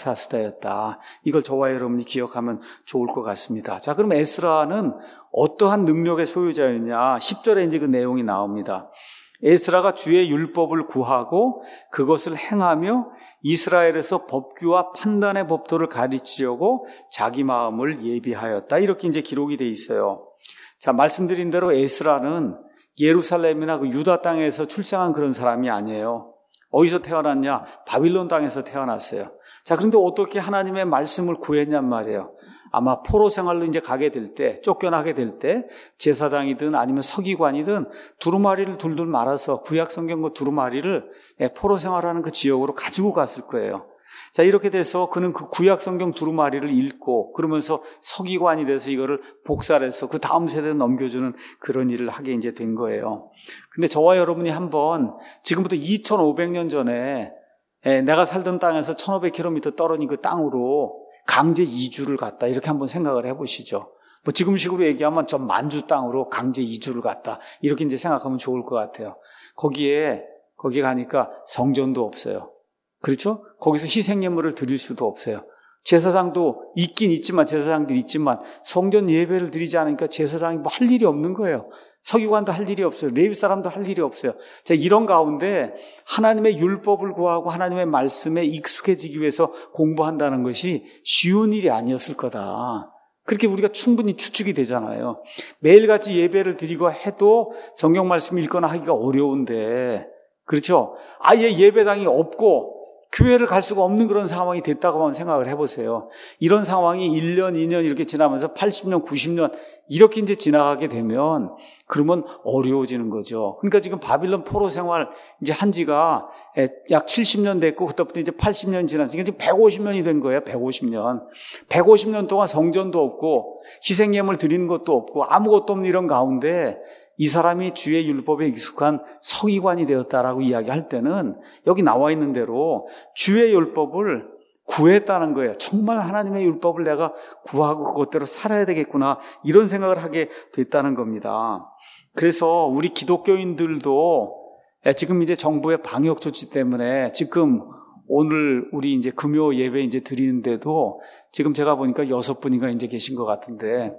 아닥사스다였다. 이걸 저와 여러분이 기억하면 좋을 것 같습니다. 자, 그럼 에스라는 어떠한 능력의 소유자였냐? 10절에 이제 그 내용이 나옵니다. 에스라가 주의 율법을 구하고 그것을 행하며 이스라엘에서 법규와 판단의 법도를 가르치려고 자기 마음을 예비하였다. 이렇게 이제 기록이 돼 있어요. 자, 말씀드린 대로 에스라는 예루살렘이나 그 유다 땅에서 출생한 그런 사람이 아니에요. 어디서 태어났냐? 바빌론 땅에서 태어났어요. 자, 그런데 어떻게 하나님의 말씀을 구했냔 말이에요. 아마 포로 생활로 이제 가게 될 때, 쫓겨나게 될 때, 제사장이든 아니면 서기관이든 두루마리를 둘둘 말아서 구약 성경 그 두루마리를 포로 생활하는 그 지역으로 가지고 갔을 거예요. 자, 이렇게 돼서 그는 그 구약 성경 두루마리를 읽고 그러면서 서기관이 돼서 이거를 복사를 해서 그 다음 세대에 넘겨주는 그런 일을 하게 이제 된 거예요. 근데 저와 여러분이 한번 지금부터 2500년 전에 내가 살던 땅에서 1500km 떨어진 그 땅으로 강제 이주를 갔다. 이렇게 한번 생각을 해보시죠. 지금식으로 얘기하면 저 만주 땅으로 강제 이주를 갔다. 이렇게 이제 생각하면 좋을 것 같아요. 거기 가니까 성전도 없어요. 그렇죠? 거기서 희생예물을 드릴 수도 없어요. 제사장도 있긴 있지만 제사장들이 있지만 성전 예배를 드리지 않으니까 제사장이 할 일이 없는 거예요. 서기관도 할 일이 없어요. 레위 사람도 할 일이 없어요. 자, 이런 가운데 하나님의 율법을 구하고 하나님의 말씀에 익숙해지기 위해서 공부한다는 것이 쉬운 일이 아니었을 거다. 그렇게 우리가 충분히 추측이 되잖아요. 매일같이 예배를 드리고 해도 성경 말씀 읽거나 하기가 어려운데, 그렇죠? 아예 예배당이 없고 교회를 갈 수가 없는 그런 상황이 됐다고 한번 생각을 해보세요. 이런 상황이 1년, 2년 이렇게 지나면서 80년, 90년 이렇게 이제 지나가게 되면 그러면 어려워지는 거죠. 그러니까 지금 바빌론 포로 생활 이제 한 지가 약 70년 됐고 그때부터 이제 80년 지났으니까 지금 150년이 된 거예요. 150년. 150년 동안 성전도 없고 희생예물 드리는 것도 없고 아무것도 없는 이런 가운데 이 사람이 주의 율법에 익숙한 서기관이 되었다라고 이야기할 때는 여기 나와 있는 대로 주의 율법을 구했다는 거예요. 정말 하나님의 율법을 내가 구하고 그것대로 살아야 되겠구나 이런 생각을 하게 됐다는 겁니다. 그래서 우리 기독교인들도 지금 이제 정부의 방역 조치 때문에 지금 오늘 우리 이제 금요 예배 이제 드리는데도 지금 제가 보니까 6분인가 이제 계신 것 같은데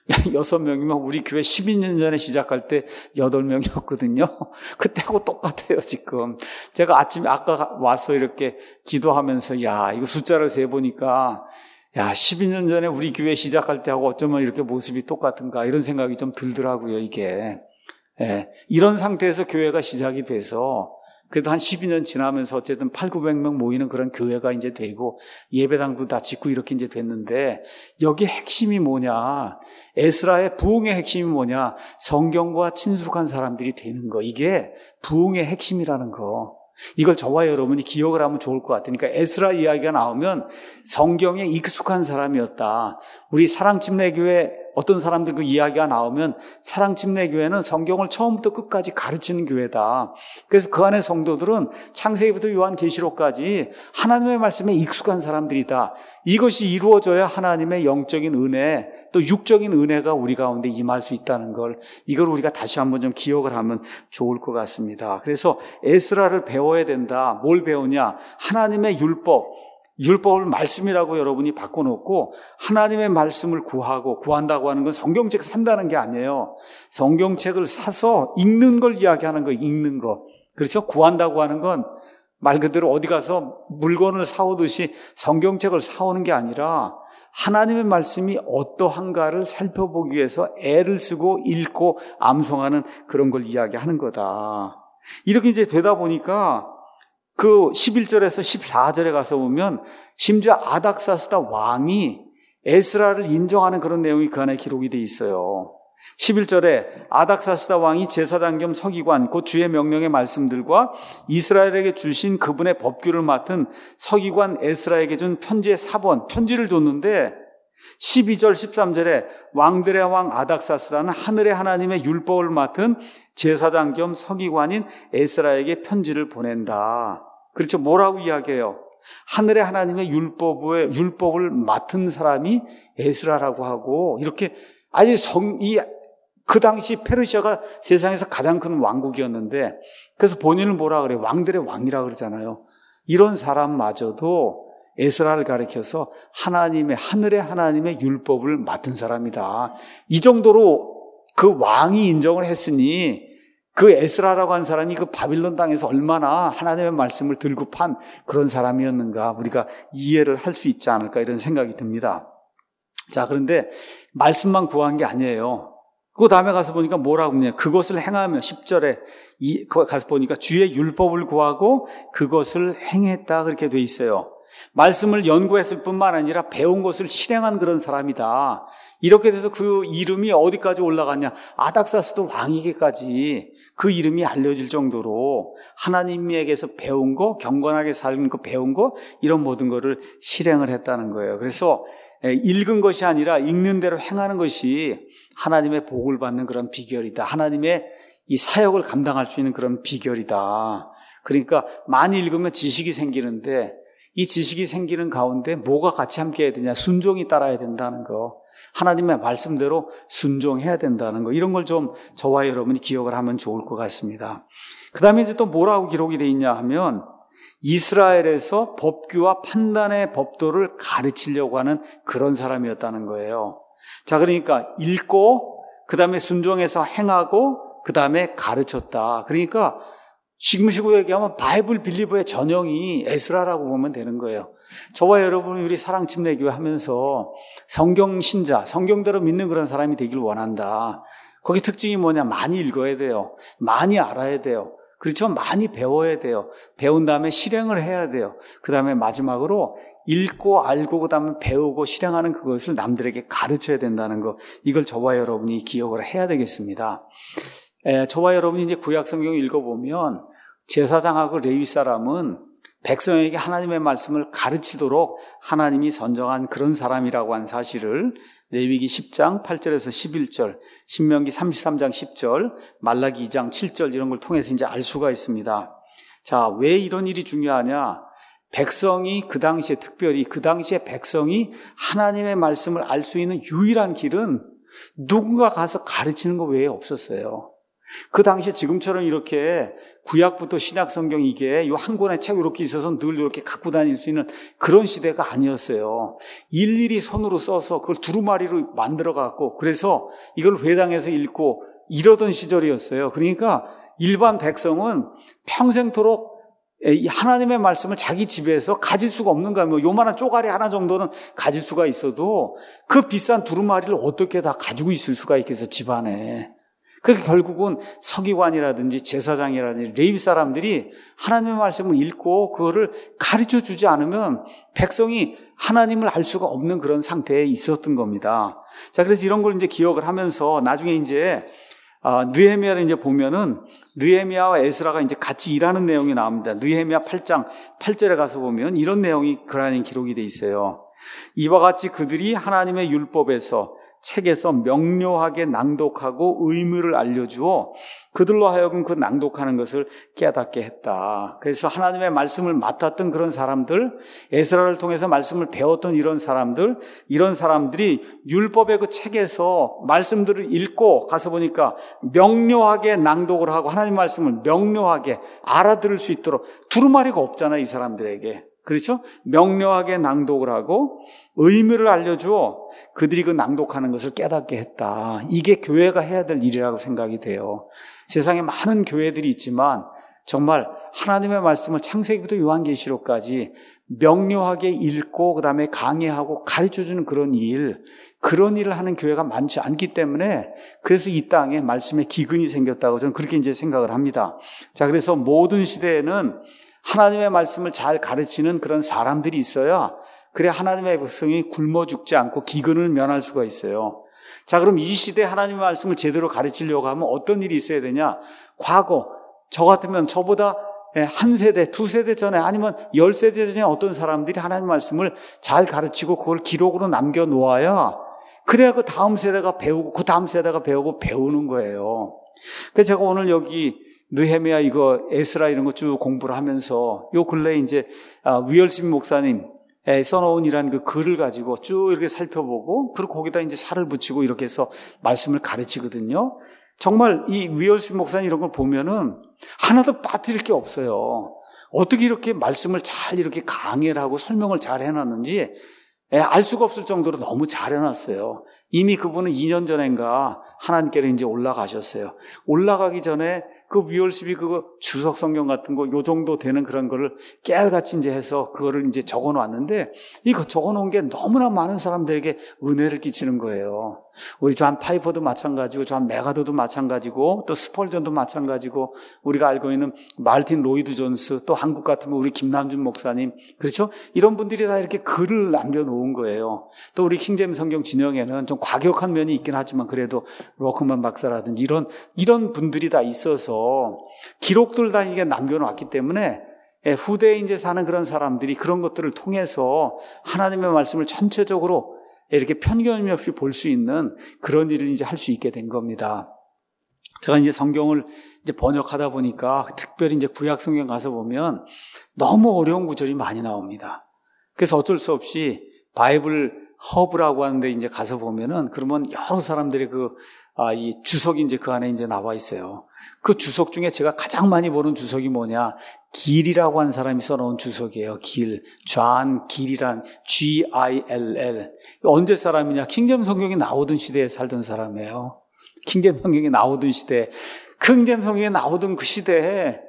6명이면 우리 교회 12년 전에 시작할 때 8명이었거든요. 그때하고 똑같아요, 지금. 제가 아까 와서 이렇게 기도하면서, 이거 숫자를 세보니까 야, 12년 전에 우리 교회 시작할 때하고 어쩌면 이렇게 모습이 똑같은가 이런 생각이 좀 들더라고요, 이게. 예, 이런 상태에서 교회가 시작이 돼서 그래도 한 12년 지나면서 어쨌든 800~900명 모이는 그런 교회가 이제 되고 예배당도 다 짓고 이렇게 이제 됐는데 여기 핵심이 뭐냐? 에스라의 부흥의 핵심이 뭐냐? 성경과 친숙한 사람들이 되는 거. 이게 부흥의 핵심이라는 거. 이걸 저와 여러분이 기억을 하면 좋을 것 같아요. 그러니까 에스라 이야기가 나오면 성경에 익숙한 사람이었다. 우리 사랑침례교회 어떤 사람들 그 이야기가 나오면 사랑침례교회는 성경을 처음부터 끝까지 가르치는 교회다. 그래서 그 안에 성도들은 창세기부터 요한계시록까지 하나님의 말씀에 익숙한 사람들이다. 이것이 이루어져야 하나님의 영적인 은혜 또 육적인 은혜가 우리 가운데 임할 수 있다는 걸 이걸 우리가 다시 한번 좀 기억을 하면 좋을 것 같습니다. 그래서 에스라를 배워야 된다. 뭘 배우냐? 하나님의 율법을 말씀이라고 여러분이 바꿔놓고 하나님의 말씀을 구한다고 하는 건 성경책 산다는 게 아니에요. 성경책을 사서 읽는 걸 이야기하는 거예요. 읽는 거. 그렇죠? 구한다고 하는 건 말 그대로 어디 가서 물건을 사오듯이 성경책을 사오는 게 아니라 하나님의 말씀이 어떠한가를 살펴보기 위해서 애를 쓰고 읽고 암송하는 그런 걸 이야기하는 거다. 이렇게 이제 되다 보니까 그 11절에서 14절에 가서 보면 심지어 아닥사스다 왕이 에스라를 인정하는 그런 내용이 그 안에 기록이 돼 있어요. 11절에 아닥사스다 왕이 제사장 겸 서기관 곧 주의 명령의 말씀들과 이스라엘에게 주신 그분의 법규를 맡은 서기관 에스라에게 준 편지의 사본 편지를 줬는데 12절 13절에 왕들의 왕 아닥사스다는 하늘의 하나님의 율법을 맡은 제사장 겸 서기관인 에스라에게 편지를 보낸다. 그렇죠. 뭐라고 이야기해요? 하늘의 하나님의 율법을 맡은 사람이 에스라라고 하고 이렇게 아주 그 당시 페르시아가 세상에서 가장 큰 왕국이었는데 그래서 본인을 뭐라 그래요? 왕들의 왕이라 그러잖아요. 이런 사람마저도 에스라를 가리켜서 하늘의 하나님의 율법을 맡은 사람이다. 이 정도로 그 왕이 인정을 했으니 그 에스라라고 한 사람이 그 바빌론 땅에서 얼마나 하나님의 말씀을 들고 판 그런 사람이었는가 우리가 이해를 할 수 있지 않을까 이런 생각이 듭니다. 자, 그런데 말씀만 구한 게 아니에요. 그 다음에 가서 보니까 뭐라고 그러냐. 그것을 행하며 10절에 가서 보니까 주의 율법을 구하고 그것을 행했다 그렇게 돼 있어요. 말씀을 연구했을 뿐만 아니라 배운 것을 실행한 그런 사람이다. 이렇게 돼서 그 이름이 어디까지 올라갔냐. 아닥사스도 왕에게까지 그 이름이 알려질 정도로 하나님에게서 배운 거, 경건하게 사는 거 배운 거 이런 모든 거를 실행을 했다는 거예요. 그래서 읽은 것이 아니라 읽는 대로 행하는 것이 하나님의 복을 받는 그런 비결이다. 하나님의 이 사역을 감당할 수 있는 그런 비결이다. 그러니까 많이 읽으면 지식이 생기는데 이 지식이 생기는 가운데 뭐가 같이 함께 해야 되냐? 순종이 따라야 된다는 거. 하나님의 말씀대로 순종해야 된다는 거. 이런 걸 좀 저와 여러분이 기억을 하면 좋을 것 같습니다. 그 다음에 이제 또 뭐라고 기록이 되어 있냐 하면 이스라엘에서 법규와 판단의 법도를 가르치려고 하는 그런 사람이었다는 거예요. 자, 그러니까 읽고 그 다음에 순종해서 행하고 그 다음에 가르쳤다. 그러니까 지금식으로 얘기하면 바이블 빌리버의 전형이 에스라라고 보면 되는 거예요. 저와 여러분이 우리 사랑침례교회 하면서 성경 신자, 성경대로 믿는 그런 사람이 되길 원한다. 거기 특징이 뭐냐? 많이 읽어야 돼요. 많이 알아야 돼요. 그렇죠? 많이 배워야 돼요. 배운 다음에 실행을 해야 돼요. 그 다음에 마지막으로 읽고 알고 그 다음에 배우고 실행하는 그것을 남들에게 가르쳐야 된다는 거. 이걸 저와 여러분이 기억을 해야 되겠습니다. 저와 여러분이 이제 구약 성경 읽어보면 제사장하고 레위 사람은 백성에게 하나님의 말씀을 가르치도록 하나님이 선정한 그런 사람이라고 한 사실을 레위기 10장 8절에서 11절, 신명기 33장 10절, 말라기 2장 7절 이런 걸 통해서 이제 알 수가 있습니다. 자, 왜 이런 일이 중요하냐? 백성이 특별히 그 당시에 백성이 하나님의 말씀을 알 수 있는 유일한 길은 누군가 가서 가르치는 것 외에 없었어요. 그 당시에 지금처럼 이렇게 구약부터 신약 성경 이게 한 권의 책 이렇게 있어서 늘 이렇게 갖고 다닐 수 있는 그런 시대가 아니었어요. 일일이 손으로 써서 그걸 두루마리로 만들어 갖고 그래서 이걸 회당에서 읽고 이러던 시절이었어요. 그러니까 일반 백성은 평생토록 이 하나님의 말씀을 자기 집에서 가질 수가 없는 거야. 뭐 요만한 쪼가리 하나 정도는 가질 수가 있어도 그 비싼 두루마리를 어떻게 다 가지고 있을 수가 있겠어, 집안에. 그렇게 결국은 서기관이라든지 제사장이라든지 레위 사람들이 하나님의 말씀을 읽고 그거를 가르쳐 주지 않으면 백성이 하나님을 알 수가 없는 그런 상태에 있었던 겁니다. 자, 그래서 이런 걸 이제 기억을 하면서 나중에 이제 느헤미야를 이제 보면은 느헤미야와 에스라가 이제 같이 일하는 내용이 나옵니다. 느헤미야 8장 8절에 가서 보면 이런 내용이 그러한 기록이 돼 있어요. 이와 같이 그들이 하나님의 율법에서 책에서 명료하게 낭독하고 의무를 알려주어 그들로 하여금 그 낭독하는 것을 깨닫게 했다. 그래서 하나님의 말씀을 맡았던 그런 사람들, 에스라를 통해서 말씀을 배웠던 이런 사람들이 율법의 그 책에서 말씀들을 읽고 가서 보니까 명료하게 낭독을 하고 하나님 말씀을 명료하게 알아들을 수 있도록 두루마리가 없잖아요, 이 사람들에게. 그렇죠? 명료하게 낭독을 하고 의미를 알려주어 그들이 그 낭독하는 것을 깨닫게 했다. 이게 교회가 해야 될 일이라고 생각이 돼요. 세상에 많은 교회들이 있지만 정말 하나님의 말씀을 창세기부터 요한계시록까지 명료하게 읽고 그 다음에 강의하고 가르쳐주는 그런 일을 하는 교회가 많지 않기 때문에 그래서 이 땅에 말씀에 기근이 생겼다고 저는 그렇게 이제 생각을 합니다. 자, 그래서 모든 시대에는 하나님의 말씀을 잘 가르치는 그런 사람들이 있어야 그래 하나님의 백성이 굶어 죽지 않고 기근을 면할 수가 있어요. 자, 그럼 이 시대에 하나님의 말씀을 제대로 가르치려고 하면 어떤 일이 있어야 되냐? 과거 저 같으면 저보다 한 세대, 두 세대 전에 아니면 10세대 전에 어떤 사람들이 하나님의 말씀을 잘 가르치고 그걸 기록으로 남겨놓아야 그래야 그 다음 세대가 배우고 그 다음 세대가 배우고 배우는 거예요. 그래서 제가 오늘 여기 느헤미야 이거 에스라 이런 거 쭉 공부를 하면서 요 근래에 이제 위얼스민 목사님 써놓은이라는 그 글을 가지고 쭉 이렇게 살펴보고 그리고 거기다 이제 살을 붙이고 이렇게 해서 말씀을 가르치거든요. 정말 이 위얼스민 목사님 이런 걸 보면은 하나도 빠뜨릴 게 없어요. 어떻게 이렇게 말씀을 잘 이렇게 강의를 하고 설명을 잘 해놨는지 알 수가 없을 정도로 너무 잘 해놨어요. 이미 그분은 2년 전인가 하나님께로 이제 올라가셨어요. 올라가기 전에 그 위얼십이 그거 주석 성경 같은 거 요 정도 되는 그런 거를 깨알같이 이제 해서 그거를 이제 적어 놨는데 이거 적어 놓은 게 너무나 많은 사람들에게 은혜를 끼치는 거예요. 우리 존 파이퍼도 마찬가지고 존 메가더도 마찬가지고 또 스펄전도 마찬가지고 우리가 알고 있는 말틴 로이드 존스 또 한국 같으면 우리 김남준 목사님 그렇죠? 이런 분들이 다 이렇게 글을 남겨놓은 거예요. 또 우리 킹제임스 성경 진영에는 좀 과격한 면이 있긴 하지만 그래도 로크만 박사라든지 이런 분들이 다 있어서 기록들 다 이게 남겨놨기 때문에 후대에 이제 사는 그런 사람들이 그런 것들을 통해서 하나님의 말씀을 전체적으로 이렇게 편견이 없이 볼 수 있는 그런 일을 이제 할 수 있게 된 겁니다. 제가 이제 성경을 이제 번역하다 보니까 특별히 이제 구약 성경 가서 보면 너무 어려운 구절이 많이 나옵니다. 그래서 어쩔 수 없이 바이블 허브라고 하는데 이제 가서 보면은 그러면 여러 사람들의 이 주석이 이제 그 안에 이제 나와 있어요. 그 주석 중에 제가 가장 많이 보는 주석이 뭐냐? 길이라고 한 사람이 써놓은 주석이에요. 존 길이란 Gill. 언제 사람이냐? 킹제임 성경이 나오던 시대에 살던 사람이에요. 킹제임 성경이 나오던 시대에, 킹제임 성경이 나오던 그 시대에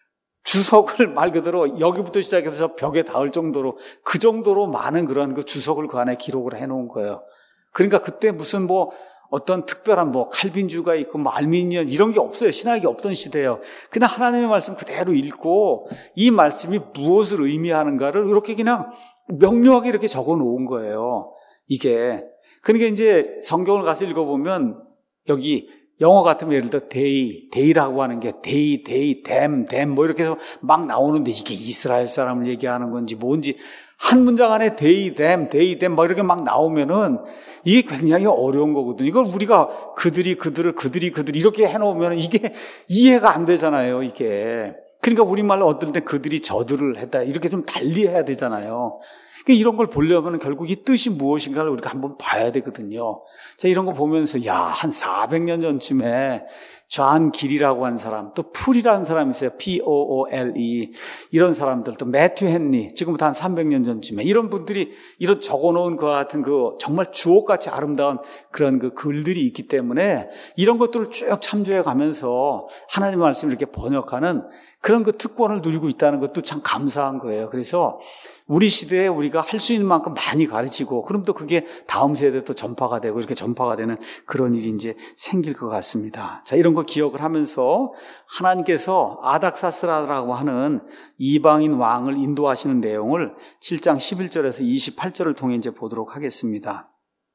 주석을 말 그대로 여기부터 시작해서 저 벽에 닿을 정도로 그 정도로 많은 그런 그 주석을 그 안에 기록을 해놓은 거예요. 그러니까 그때 무슨 어떤 특별한 칼빈주가 있고 알미니언 이런 게 없어요. 신학이 없던 시대예요. 그냥 하나님의 말씀 그대로 읽고 이 말씀이 무엇을 의미하는가를 이렇게 그냥 명료하게 이렇게 적어 놓은 거예요. 이게. 그러니까 이제 성경을 가서 읽어보면 여기 영어 같으면 예를 들어 데이라고 하는 게 데이, 댐 이렇게 해서 막 나오는데 이게 이스라엘 사람을 얘기하는 건지 뭔지 한 문장 안에 데이, 댐 이렇게 막 나오면은 이게 굉장히 어려운 거거든요. 이걸 우리가 그들이 이렇게 해놓으면 이게 이해가 안 되잖아요, 이게. 그러니까 우리말로 어떨 때 그들이 저들을 했다. 이렇게 좀 달리 해야 되잖아요. 이런 걸 보려면 결국 이 뜻이 무엇인가를 우리가 한번 봐야 되거든요. 자, 이런 거 보면서 한 400년 전쯤에 존 길이라고 하는 사람, 또 풀이라는 사람이 있어요. Poole. 이런 사람들, 또 매튜 헨리, 지금부터 한 300년 전쯤에 이런 분들이 이런 적어놓은 그 같은 그 정말 주옥같이 아름다운 그런 그 글들이 있기 때문에 이런 것들을 쭉 참조해 가면서 하나님의 말씀을 이렇게 번역하는 그런 그 특권을 누리고 있다는 것도 참 감사한 거예요. 그래서 우리 시대에 우리가 할 수 있는 만큼 많이 가르치고, 그럼 또 그게 다음 세대에 또 전파가 되고 이렇게 전파가 되는 그런 일이 이제 생길 것 같습니다. 자, 이런 거 기억을 하면서 하나님께서 아닥사스라라고 하는 이방인 왕을 인도하시는 내용을 7장 11절에서 28절을 통해 이제 보도록 하겠습니다.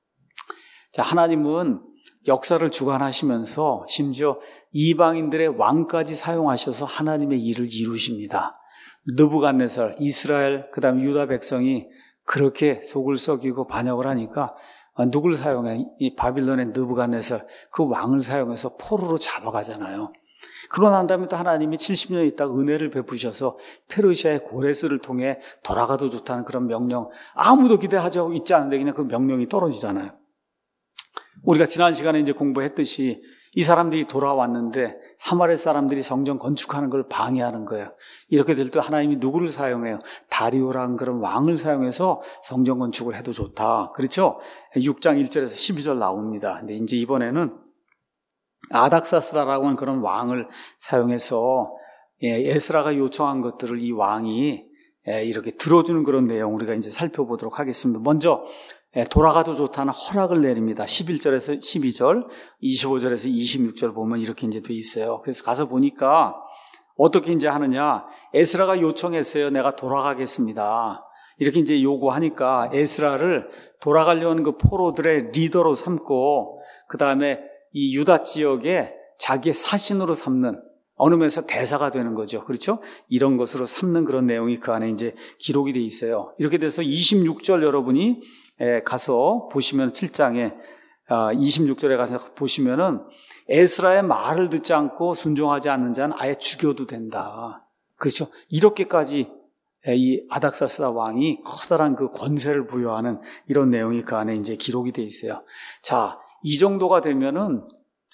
자, 하나님은 역사를 주관하시면서 심지어 이방인들의 왕까지 사용하셔서 하나님의 일을 이루십니다. 느부갓네살, 이스라엘, 그 다음에 유다 백성이 그렇게 속을 썩이고 반역을 하니까 누굴 사용해? 이 바빌론의 느부갓네살, 그 왕을 사용해서 포로로 잡아가잖아요. 그러고 난 다음에 또 하나님이 70년 있다가 은혜를 베푸셔서 페르시아의 고레스를 통해 돌아가도 좋다는 그런 명령, 아무도 기대하지 있지 않은데 그냥 그 명령이 떨어지잖아요. 우리가 지난 시간에 이제 공부했듯이 이 사람들이 돌아왔는데 사마리아 사람들이 성전 건축하는 걸 방해하는 거예요. 이렇게 될 때 하나님이 누구를 사용해요? 다리오라는 그런 왕을 사용해서 성전 건축을 해도 좋다. 그렇죠? 6장 1절에서 12절 나옵니다. 근데 이제 이번에는 아닥사스라라고 하는 그런 왕을 사용해서 에스라가 요청한 것들을 이 왕이 이렇게 들어주는 그런 내용 우리가 이제 살펴보도록 하겠습니다. 먼저 돌아가도 좋다는 허락을 내립니다. 11절에서 12절, 25절에서 26절 보면 이렇게 이제 돼 있어요. 그래서 가서 보니까 어떻게 이제 하느냐. 에스라가 요청했어요. 내가 돌아가겠습니다. 이렇게 이제 요구하니까 에스라를 돌아가려는 그 포로들의 리더로 삼고, 그 다음에 이 유다 지역에 자기의 사신으로 삼는, 어느 면에서 대사가 되는 거죠. 그렇죠? 이런 것으로 삼는 그런 내용이 그 안에 이제 기록이 돼 있어요. 이렇게 돼서 26절 여러분이 가서 보시면 7장에 26절에 가서 보시면은 에스라의 말을 듣지 않고 순종하지 않는 자는 아예 죽여도 된다. 그렇죠? 이렇게까지 이 아닥사스다 왕이 커다란 그 권세를 부여하는 이런 내용이 그 안에 이제 기록이 돼 있어요. 자, 이 정도가 되면은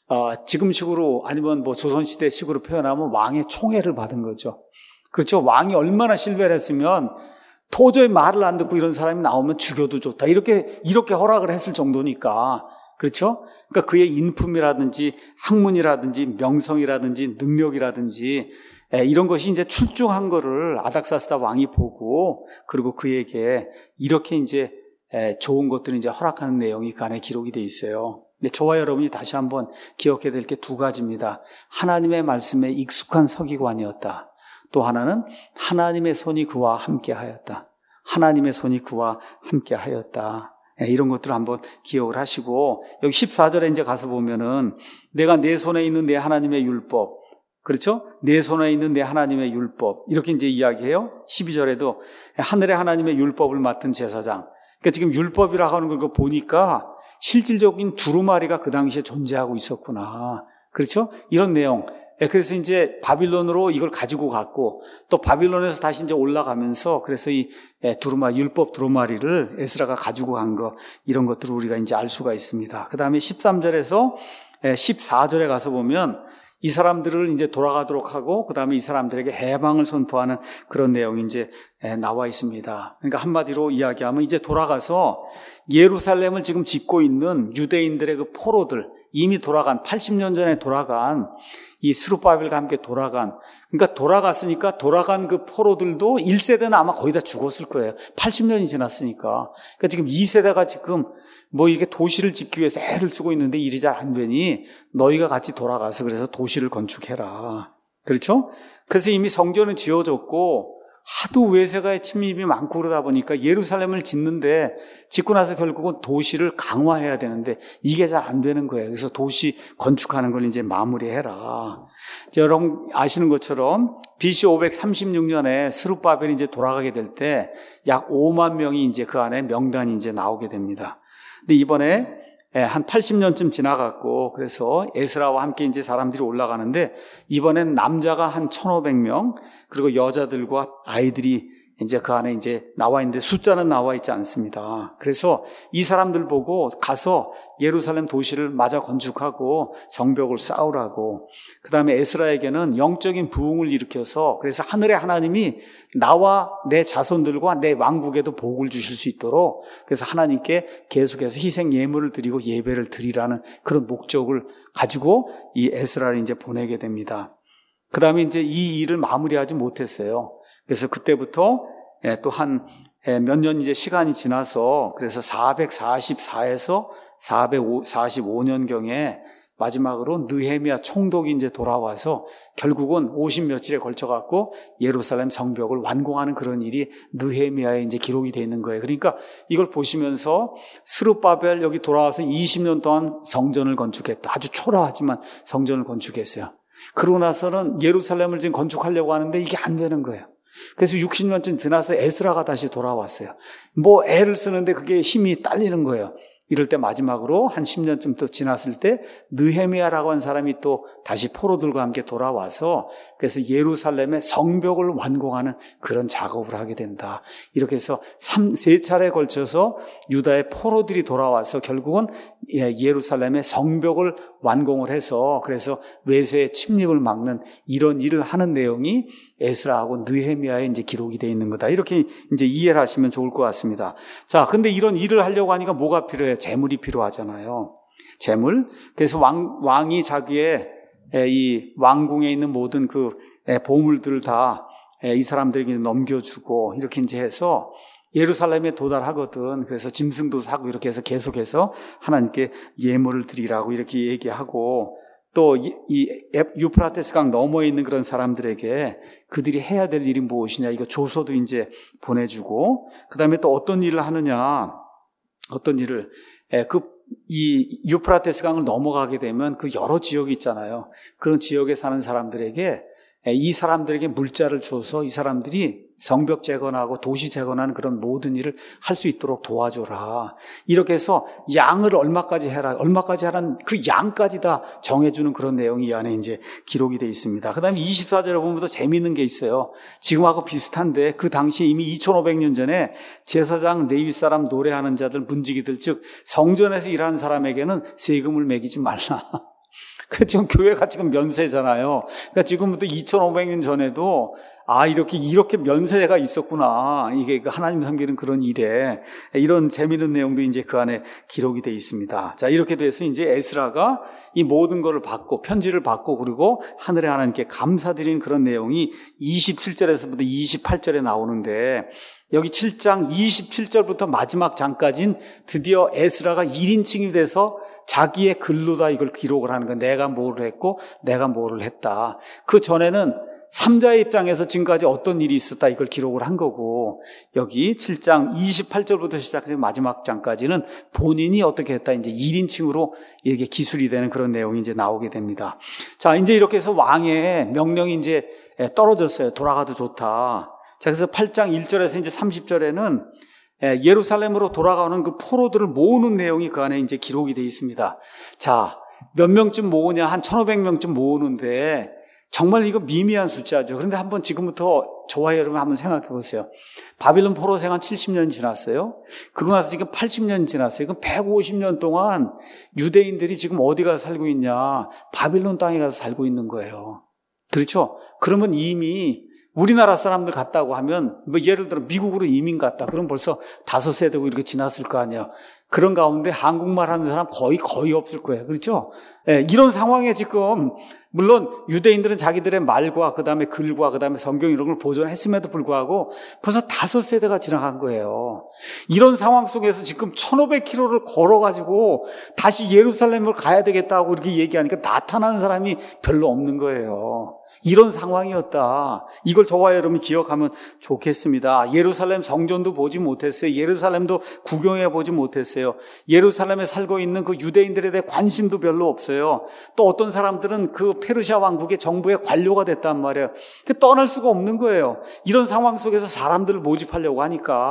지금식으로 아니면 뭐 조선시대식으로 표현하면 왕의 총애를 받은 거죠. 그렇죠? 왕이 얼마나 신뢰를 했으면 도저히 말을 안 듣고 이런 사람이 나오면 죽여도 좋다. 이렇게 허락을 했을 정도니까. 그렇죠? 그러니까 그의 인품이라든지 학문이라든지 명성이라든지 능력이라든지 이런 것이 이제 출중한 거를 아닥사스다 왕이 보고, 그리고 그에게 이렇게 이제 좋은 것들을 이제 허락하는 내용이 그 안에 기록이 돼 있어요. 근데 저와 여러분이 다시 한번 기억해야 될 게 두 가지입니다. 하나님의 말씀에 익숙한 서기관이었다. 또 하나는 하나님의 손이 그와 함께 하였다. 하나님의 손이 그와 함께 하였다. 이런 것들을 한번 기억을 하시고, 여기 14절에 이제 가서 보면은 내가 내 손에 있는 내 하나님의 율법, 그렇죠? 내 손에 있는 내 하나님의 율법, 이렇게 이제 이야기해요. 12절에도 하늘의 하나님의 율법을 맡은 제사장. 그러니까 지금 율법이라고 하는 걸 보니까 실질적인 두루마리가 그 당시에 존재하고 있었구나. 그렇죠? 이런 내용. 그래서 이제 바빌론으로 이걸 가지고 갔고, 또 바빌론에서 다시 이제 올라가면서 그래서 이 율법 두루마리를 에스라가 가지고 간 거, 이런 것들을 우리가 이제 알 수가 있습니다. 그 다음에 13절에서 14절에 가서 보면 이 사람들을 이제 돌아가도록 하고, 그 다음에 이 사람들에게 해방을 선포하는 그런 내용이 이제 나와 있습니다. 그러니까 한마디로 이야기하면 이제 돌아가서 예루살렘을 지금 짓고 있는 유대인들의 그 포로들, 이미 돌아간 80년 전에 돌아간 이 스룹바벨과 함께 돌아간, 그러니까 돌아갔으니까 돌아간 그 포로들도 1세대는 아마 거의 다 죽었을 거예요. 80년이 지났으니까. 그러니까 지금 2세대가 지금 뭐 이렇게 도시를 짓기 위해서 애를 쓰고 있는데 일이 잘 안 되니 너희가 같이 돌아가서 그래서 도시를 건축해라. 그렇죠? 그래서 이미 성전은 지어졌고 하도 외세가의 침입이 많고 그러다 보니까 예루살렘을 짓고 나서 결국은 도시를 강화해야 되는데 이게 잘 안 되는 거예요. 그래서 도시 건축하는 걸 이제 마무리해라. 여러분 아시는 것처럼 BC 536년에 스룹바벨이 이제 돌아가게 될 때 약 5만 명이 이제 그 안에 명단이 이제 나오게 됩니다. 근데 이번에 한 80년쯤 지나갔고, 그래서 에스라와 함께 이제 사람들이 올라가는데 이번엔 남자가 한 1,500명, 그리고 여자들과 아이들이 이제 그 안에 이제 나와 있는데 숫자는 나와 있지 않습니다. 그래서 이 사람들 보고 가서 예루살렘 도시를 마저 건축하고 성벽을 쌓으라고. 그 다음에 에스라에게는 영적인 부흥을 일으켜서 그래서 하늘의 하나님이 나와 내 자손들과 내 왕국에도 복을 주실 수 있도록 그래서 하나님께 계속해서 희생 예물을 드리고 예배를 드리라는 그런 목적을 가지고 이 에스라를 이제 보내게 됩니다. 그 다음에 이제 이 일을 마무리하지 못했어요. 그래서 그때부터 또 한 몇 년 이제 시간이 지나서 그래서 444에서 445년경에 마지막으로 느헤미야 총독이 이제 돌아와서 결국은 50며칠에 걸쳐갖고 예루살렘 성벽을 완공하는 그런 일이 느헤미야에 이제 기록이 되어 있는 거예요. 그러니까 이걸 보시면서 스룹바벨 여기 돌아와서 20년 동안 성전을 건축했다. 아주 초라하지만 성전을 건축했어요. 그러고 나서는 예루살렘을 지금 건축하려고 하는데 이게 안 되는 거예요. 그래서 60년쯤 지나서 에스라가 다시 돌아왔어요. 뭐 애를 쓰는데 그게 힘이 딸리는 거예요. 이럴 때 마지막으로 한 10년쯤 또 지났을 때 느헤미야라고 한 사람이 또 다시 포로들과 함께 돌아와서 그래서 예루살렘의 성벽을 완공하는 그런 작업을 하게 된다. 이렇게 해서 3차례에 걸쳐서 유다의 포로들이 돌아와서 결국은 예루살렘의 성벽을 완공을 해서 그래서 외세의 침입을 막는 이런 일을 하는 내용이 에스라하고 느헤미야에 이제 기록이 되어 있는 거다. 이렇게 이제 이해를 하시면 좋을 것 같습니다. 자, 근데 이런 일을 하려고 하니까 뭐가 필요해요? 재물이 필요하잖아요. 재물. 그래서 왕이 자기의 이 왕궁에 있는 모든 그 보물들을 다 이 사람들에게 넘겨주고 이렇게 이제 해서 예루살렘에 도달하거든. 그래서 짐승도 사고 이렇게 해서 계속해서 하나님께 예물을 드리라고 이렇게 얘기하고 또 이 유프라테스 강 너머에 있는 그런 사람들에게 그들이 해야 될 일이 무엇이냐 이거 조서도 이제 보내주고 그 다음에 또 어떤 일을 하느냐 어떤 일을 이 유프라테스 강을 넘어가게 되면 그 여러 지역이 있잖아요. 그런 지역에 사는 사람들에게 이 사람들에게 물자를 줘서 이 사람들이 성벽 재건하고 도시 재건하는 그런 모든 일을 할 수 있도록 도와줘라. 이렇게 해서 양을 얼마까지 해라, 얼마까지 하라는 그 양까지 다 정해주는 그런 내용이 이 안에 이제 기록이 되어 있습니다. 그 다음에 24절에 보면 더 재미있는 게 있어요. 지금하고 비슷한데 그 당시에 이미 2500년 전에 제사장, 레위 사람, 노래하는 자들, 문지기들 즉 성전에서 일하는 사람에게는 세금을 매기지 말라. 그 지금 교회가 지금 면세잖아요. 그러니까 지금부터 2500년 전에도 이렇게 면세가 있었구나. 이게 하나님 섬기는 그런 일에 이런 재미있는 내용도 이제 그 안에 기록이 되어 있습니다. 자, 이렇게 돼서 이제 에스라가 이 모든 것을 받고 편지를 받고 그리고 하늘의 하나님께 감사드리는 그런 내용이 27절에서부터 28절에 나오는데 여기 7장 27절부터 마지막 장까지는 드디어 에스라가 1인칭이 돼서 자기의 글로 다 이걸 기록을 하는 거예요. 내가 뭐를 했고 내가 뭐를 했다. 그 전에는 3자의 입장에서 지금까지 어떤 일이 있었다 이걸 기록을 한 거고 여기 7장 28절부터 시작해서 마지막 장까지는 본인이 어떻게 했다 이제 1인칭으로 이렇게 기술이 되는 그런 내용이 이제 나오게 됩니다. 자, 이제 이렇게 해서 왕의 명령이 이제 떨어졌어요. 돌아가도 좋다. 자, 그래서 8장 1절에서 이제 30절에는 예루살렘으로 돌아가는 그 포로들을 모으는 내용이 그 안에 이제 기록이 되어 있습니다. 자, 몇 명쯤 모으냐? 한 1500명쯤 모으는데 정말 이거 미미한 숫자죠. 그런데 한번 지금부터 저와 여러분 한번 생각해 보세요. 바빌론 포로 생활 70년 지났어요. 그러고 나서 지금 80년 지났어요. 그럼 150년 동안 유대인들이 지금 어디 가서 살고 있냐? 바빌론 땅에 가서 살고 있는 거예요. 그렇죠? 그러면 이미 우리나라 사람들 갔다고 하면 뭐 예를 들어 미국으로 이민 갔다. 그럼 벌써 5세대고 이렇게 지났을 거 아니에요. 그런 가운데 한국말 하는 사람 거의 없을 거예요. 그렇죠? 이런 상황에 지금 물론 유대인들은 자기들의 말과 그다음에 글과 그다음에 성경 이런 걸 보존했음에도 불구하고 벌써 5세대가 지나간 거예요. 이런 상황 속에서 지금 1500km를 걸어가지고 다시 예루살렘을 가야 되겠다고 이렇게 얘기하니까 나타나는 사람이 별로 없는 거예요. 이런 상황이었다. 이걸 저와 여러분이 기억하면 좋겠습니다. 예루살렘 성전도 보지 못했어요. 예루살렘도 구경해 보지 못했어요. 예루살렘에 살고 있는 그 유대인들에 대해 관심도 별로 없어요. 또 어떤 사람들은 그 페르시아 왕국의 정부의 관료가 됐단 말이에요. 떠날 수가 없는 거예요. 이런 상황 속에서 사람들을 모집하려고 하니까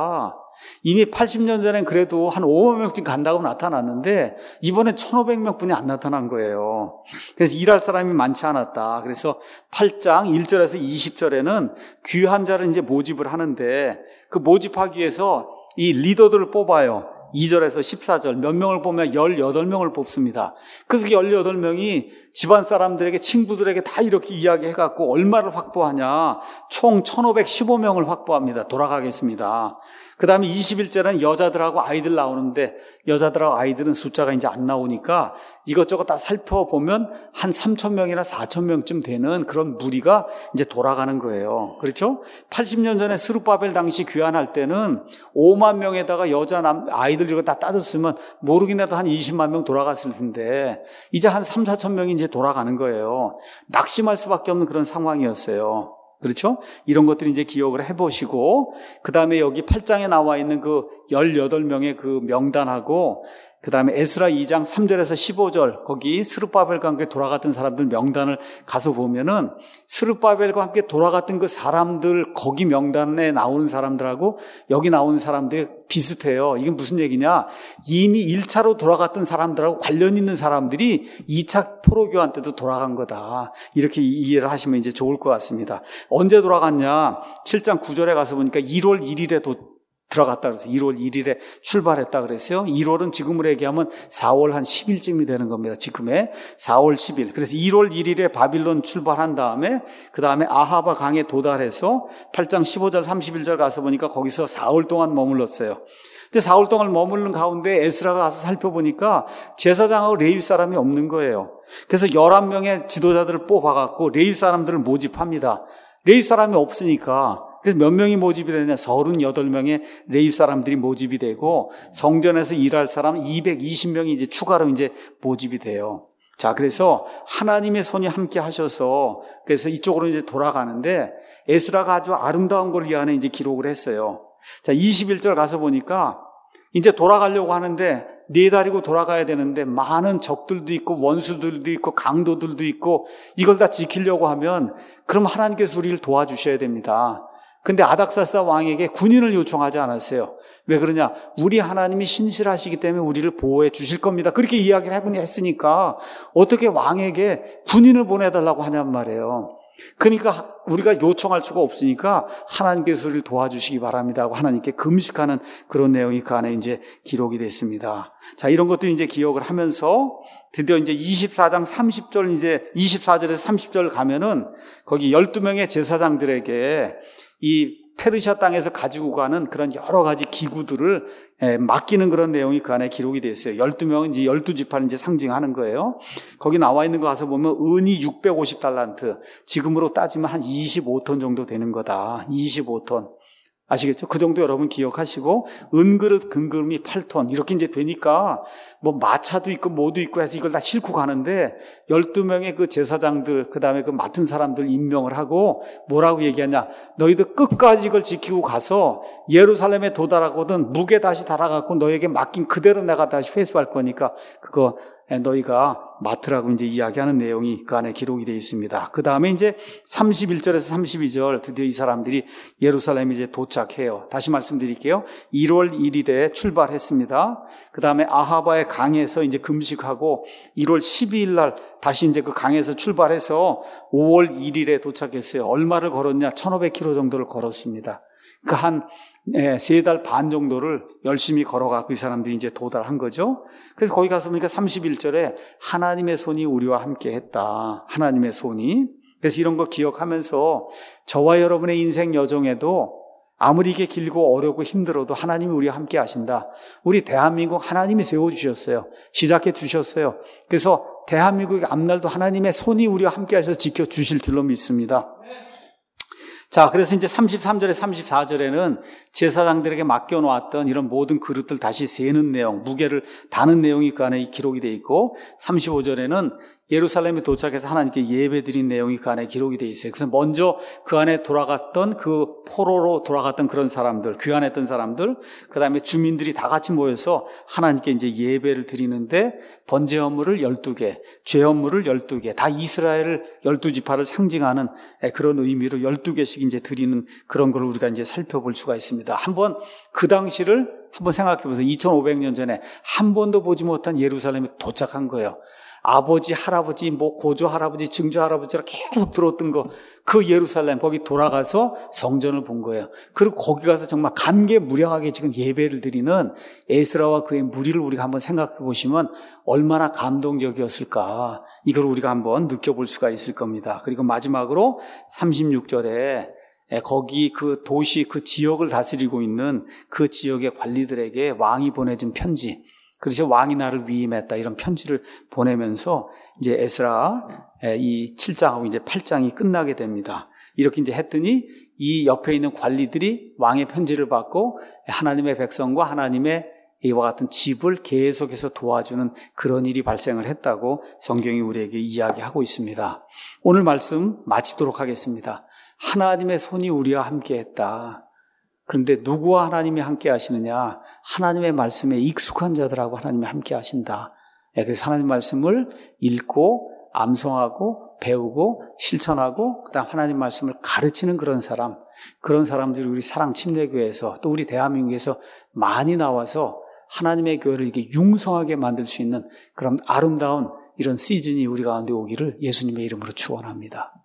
이미 80년 전엔 그래도 한 5만 명쯤 간다고 나타났는데 이번엔 1,500명뿐이 안 나타난 거예요. 그래서 일할 사람이 많지 않았다. 그래서 8장 1절에서 20절에는 귀한 자를 이제 모집을 하는데 그 모집하기 위해서 이 리더들을 뽑아요. 2절에서 14절 몇 명을 보면 18명을 뽑습니다. 그래서 18명이 집안 사람들에게 친구들에게 다 이렇게 이야기해갖고 얼마를 확보하냐. 총 1,515명을 확보합니다. 돌아가겠습니다. 그 다음에 21절에는 여자들하고 아이들 나오는데 여자들하고 아이들은 숫자가 이제 안 나오니까 이것저것 다 살펴보면 한 3,000명이나 4,000명쯤 되는 그런 무리가 이제 돌아가는 거예요. 그렇죠? 80년 전에 스룹바벨 당시 귀환할 때는 5만 명에다가 여자, 아이들 이거 다 따졌으면 모르긴 해도 한 20만 명 돌아갔을 텐데 이제 한 3, 4천 명이 이제 돌아가는 거예요. 낙심할 수밖에 없는 그런 상황이었어요. 그렇죠? 이런 것들이 이제 기억을 해보시고, 그 다음에 여기 8장에 나와 있는 그 18명의 그 명단하고, 그 다음에 에스라 2장 3절에서 15절, 거기 스룹바벨과 함께 돌아갔던 사람들 명단을 가서 보면은, 스룹바벨과 함께 돌아갔던 그 사람들, 거기 명단에 나오는 사람들하고 여기 나오는 사람들이 비슷해요. 이게 무슨 얘기냐? 이미 1차로 돌아갔던 사람들하고 관련 있는 사람들이 2차 포로교환 때도 돌아간 거다. 이렇게 이해를 하시면 이제 좋을 것 같습니다. 언제 돌아갔냐? 7장 9절에 가서 보니까 1월 1일에 들어갔다 그래서 1월 1일에 출발했다 그랬어요. 1월은 지금으로 얘기하면 4월 한 10일쯤이 되는 겁니다. 지금의 4월 10일. 그래서 1월 1일에 바빌론 출발한 다음에 그 다음에 아하바 강에 도달해서 8장 15절 31절 가서 보니까 거기서 4월 동안 머물렀어요. 근데 4월 동안 머무르는 가운데 에스라가 가서 살펴보니까 제사장하고 레위 사람이 없는 거예요. 그래서 11명의 지도자들을 뽑아갖고 레위 사람들을 모집합니다. 레위 사람이 없으니까 그래서 몇 명이 모집이 되냐? 38명의 레위 사람들이 모집이 되고 성전에서 일할 사람 220명이 이제 추가로 이제 모집이 돼요. 자, 그래서 하나님의 손이 함께 하셔서 그래서 이쪽으로 이제 돌아가는데 에스라가 아주 아름다운 걸 이 안에 이제 기록을 했어요. 자, 21절 가서 보니까 이제 돌아가려고 하는데 네 다리고 돌아가야 되는데 많은 적들도 있고 원수들도 있고 강도들도 있고 이걸 다 지키려고 하면 그럼 하나님께서 우리를 도와주셔야 됩니다. 근데 아닥사스다 왕에게 군인을 요청하지 않았어요. 왜 그러냐? 우리 하나님이 신실하시기 때문에 우리를 보호해 주실 겁니다. 그렇게 이야기를 했으니까 어떻게 왕에게 군인을 보내달라고 하냔 말이에요. 그러니까 우리가 요청할 수가 없으니까 하나님께서 우리를 도와주시기 바랍니다 하고 하나님께 금식하는 그런 내용이 그 안에 이제 기록이 됐습니다. 자, 이런 것들 이제 기억을 하면서 드디어 이제 24장 30절 이제 24절에서 30절 가면은 거기 12명의 제사장들에게 이 페르시아 땅에서 가지고 가는 그런 여러 가지 기구들을 맡기는 그런 내용이 그 안에 기록이 되어 있어요. 12명은 이제 12지파를 이제 상징하는 거예요. 거기 나와 있는 거 가서 보면 은이 650달란트, 지금으로 따지면 한 25톤 정도 되는 거다. 25톤. 아시겠죠? 그 정도 여러분 기억하시고, 은그릇, 금그릇이 8톤. 이렇게 이제 되니까, 뭐, 마차도 있고, 뭐도 있고 해서 이걸 다 싣고 가는데, 12명의 그 제사장들, 그 다음에 그 맡은 사람들 임명을 하고, 뭐라고 얘기하냐. 너희들 끝까지 이걸 지키고 가서, 예루살렘에 도달하거든, 묵에 다시 달아갖고, 너에게 맡긴 그대로 내가 다시 회수할 거니까, 그거, 너희가 맡으라고 이제 이야기하는 내용이 그 안에 기록이 되어 있습니다. 그 다음에 이제 31절에서 32절 드디어 이 사람들이 예루살렘에 이제 도착해요. 다시 말씀드릴게요. 1월 1일에 출발했습니다. 그 다음에 아하바의 강에서 이제 금식하고 1월 12일 날 다시 이제 그 강에서 출발해서 5월 1일에 도착했어요. 얼마를 걸었냐? 1,500km 정도를 걸었습니다. 그 한 3달 반 정도를 열심히 걸어가고 이 사람들이 이제 도달한 거죠. 그래서 거기 가서 보니까 31절에 하나님의 손이 우리와 함께 했다. 하나님의 손이. 그래서 이런 거 기억하면서 저와 여러분의 인생 여정에도 아무리 이게 길고 어렵고 힘들어도 하나님이 우리와 함께 하신다. 우리 대한민국 하나님이 세워주셨어요. 시작해 주셨어요. 그래서 대한민국의 앞날도 하나님의 손이 우리와 함께 하셔서 지켜주실 줄로 믿습니다. 자, 그래서 이제 33절에 34절에는 제사장들에게 맡겨놓았던 이런 모든 그릇들 다시 세는 내용, 무게를 다는 내용이 그 안에 기록이 되어 있고 35절에는 예루살렘에 도착해서 하나님께 예배드린 내용이 그 안에 기록이 되어 있어요. 그래서 먼저 그 안에 돌아갔던 그 포로로 돌아갔던 그런 사람들, 귀환했던 사람들, 그 다음에 주민들이 다 같이 모여서 하나님께 이제 예배를 드리는데 번제 헌물을 12개, 죄 헌물을 12개, 다 이스라엘 12지파를 상징하는 그런 의미로 12개씩 이제 드리는 그런 걸 우리가 이제 살펴볼 수가 있습니다. 한번 그 당시를 한번 생각해 보세요. 2500년 전에 한 번도 보지 못한 예루살렘에 도착한 거예요. 아버지, 할아버지, 고조 할아버지, 증조 할아버지가 계속 들었던 거, 그 예루살렘, 거기 돌아가서 성전을 본 거예요. 그리고 거기 가서 정말 감개무량하게 지금 예배를 드리는 에스라와 그의 무리를 우리가 한번 생각해 보시면 얼마나 감동적이었을까. 이걸 우리가 한번 느껴볼 수가 있을 겁니다. 그리고 마지막으로 36절에 거기 그 도시, 그 지역을 다스리고 있는 그 지역의 관리들에게 왕이 보내준 편지, 그래서 왕이 나를 위임했다, 이런 편지를 보내면서 이제 에스라 이 7장하고 이제 8장이 끝나게 됩니다. 이렇게 이제 했더니 이 옆에 있는 관리들이 왕의 편지를 받고 하나님의 백성과 하나님의 이와 같은 집을 계속해서 도와주는 그런 일이 발생을 했다고 성경이 우리에게 이야기하고 있습니다. 오늘 말씀 마치도록 하겠습니다. 하나님의 손이 우리와 함께 했다. 그런데 누구와 하나님이 함께 하시느냐? 하나님의 말씀에 익숙한 자들하고 하나님이 함께 하신다. 그래서 하나님 말씀을 읽고 암송하고 배우고 실천하고 그다음 하나님 말씀을 가르치는 그런 사람들이 우리 사랑침례교회에서 또 우리 대한민국에서 많이 나와서 하나님의 교회를 이렇게 융성하게 만들 수 있는 그런 아름다운 이런 시즌이 우리 가운데 오기를 예수님의 이름으로 축원합니다.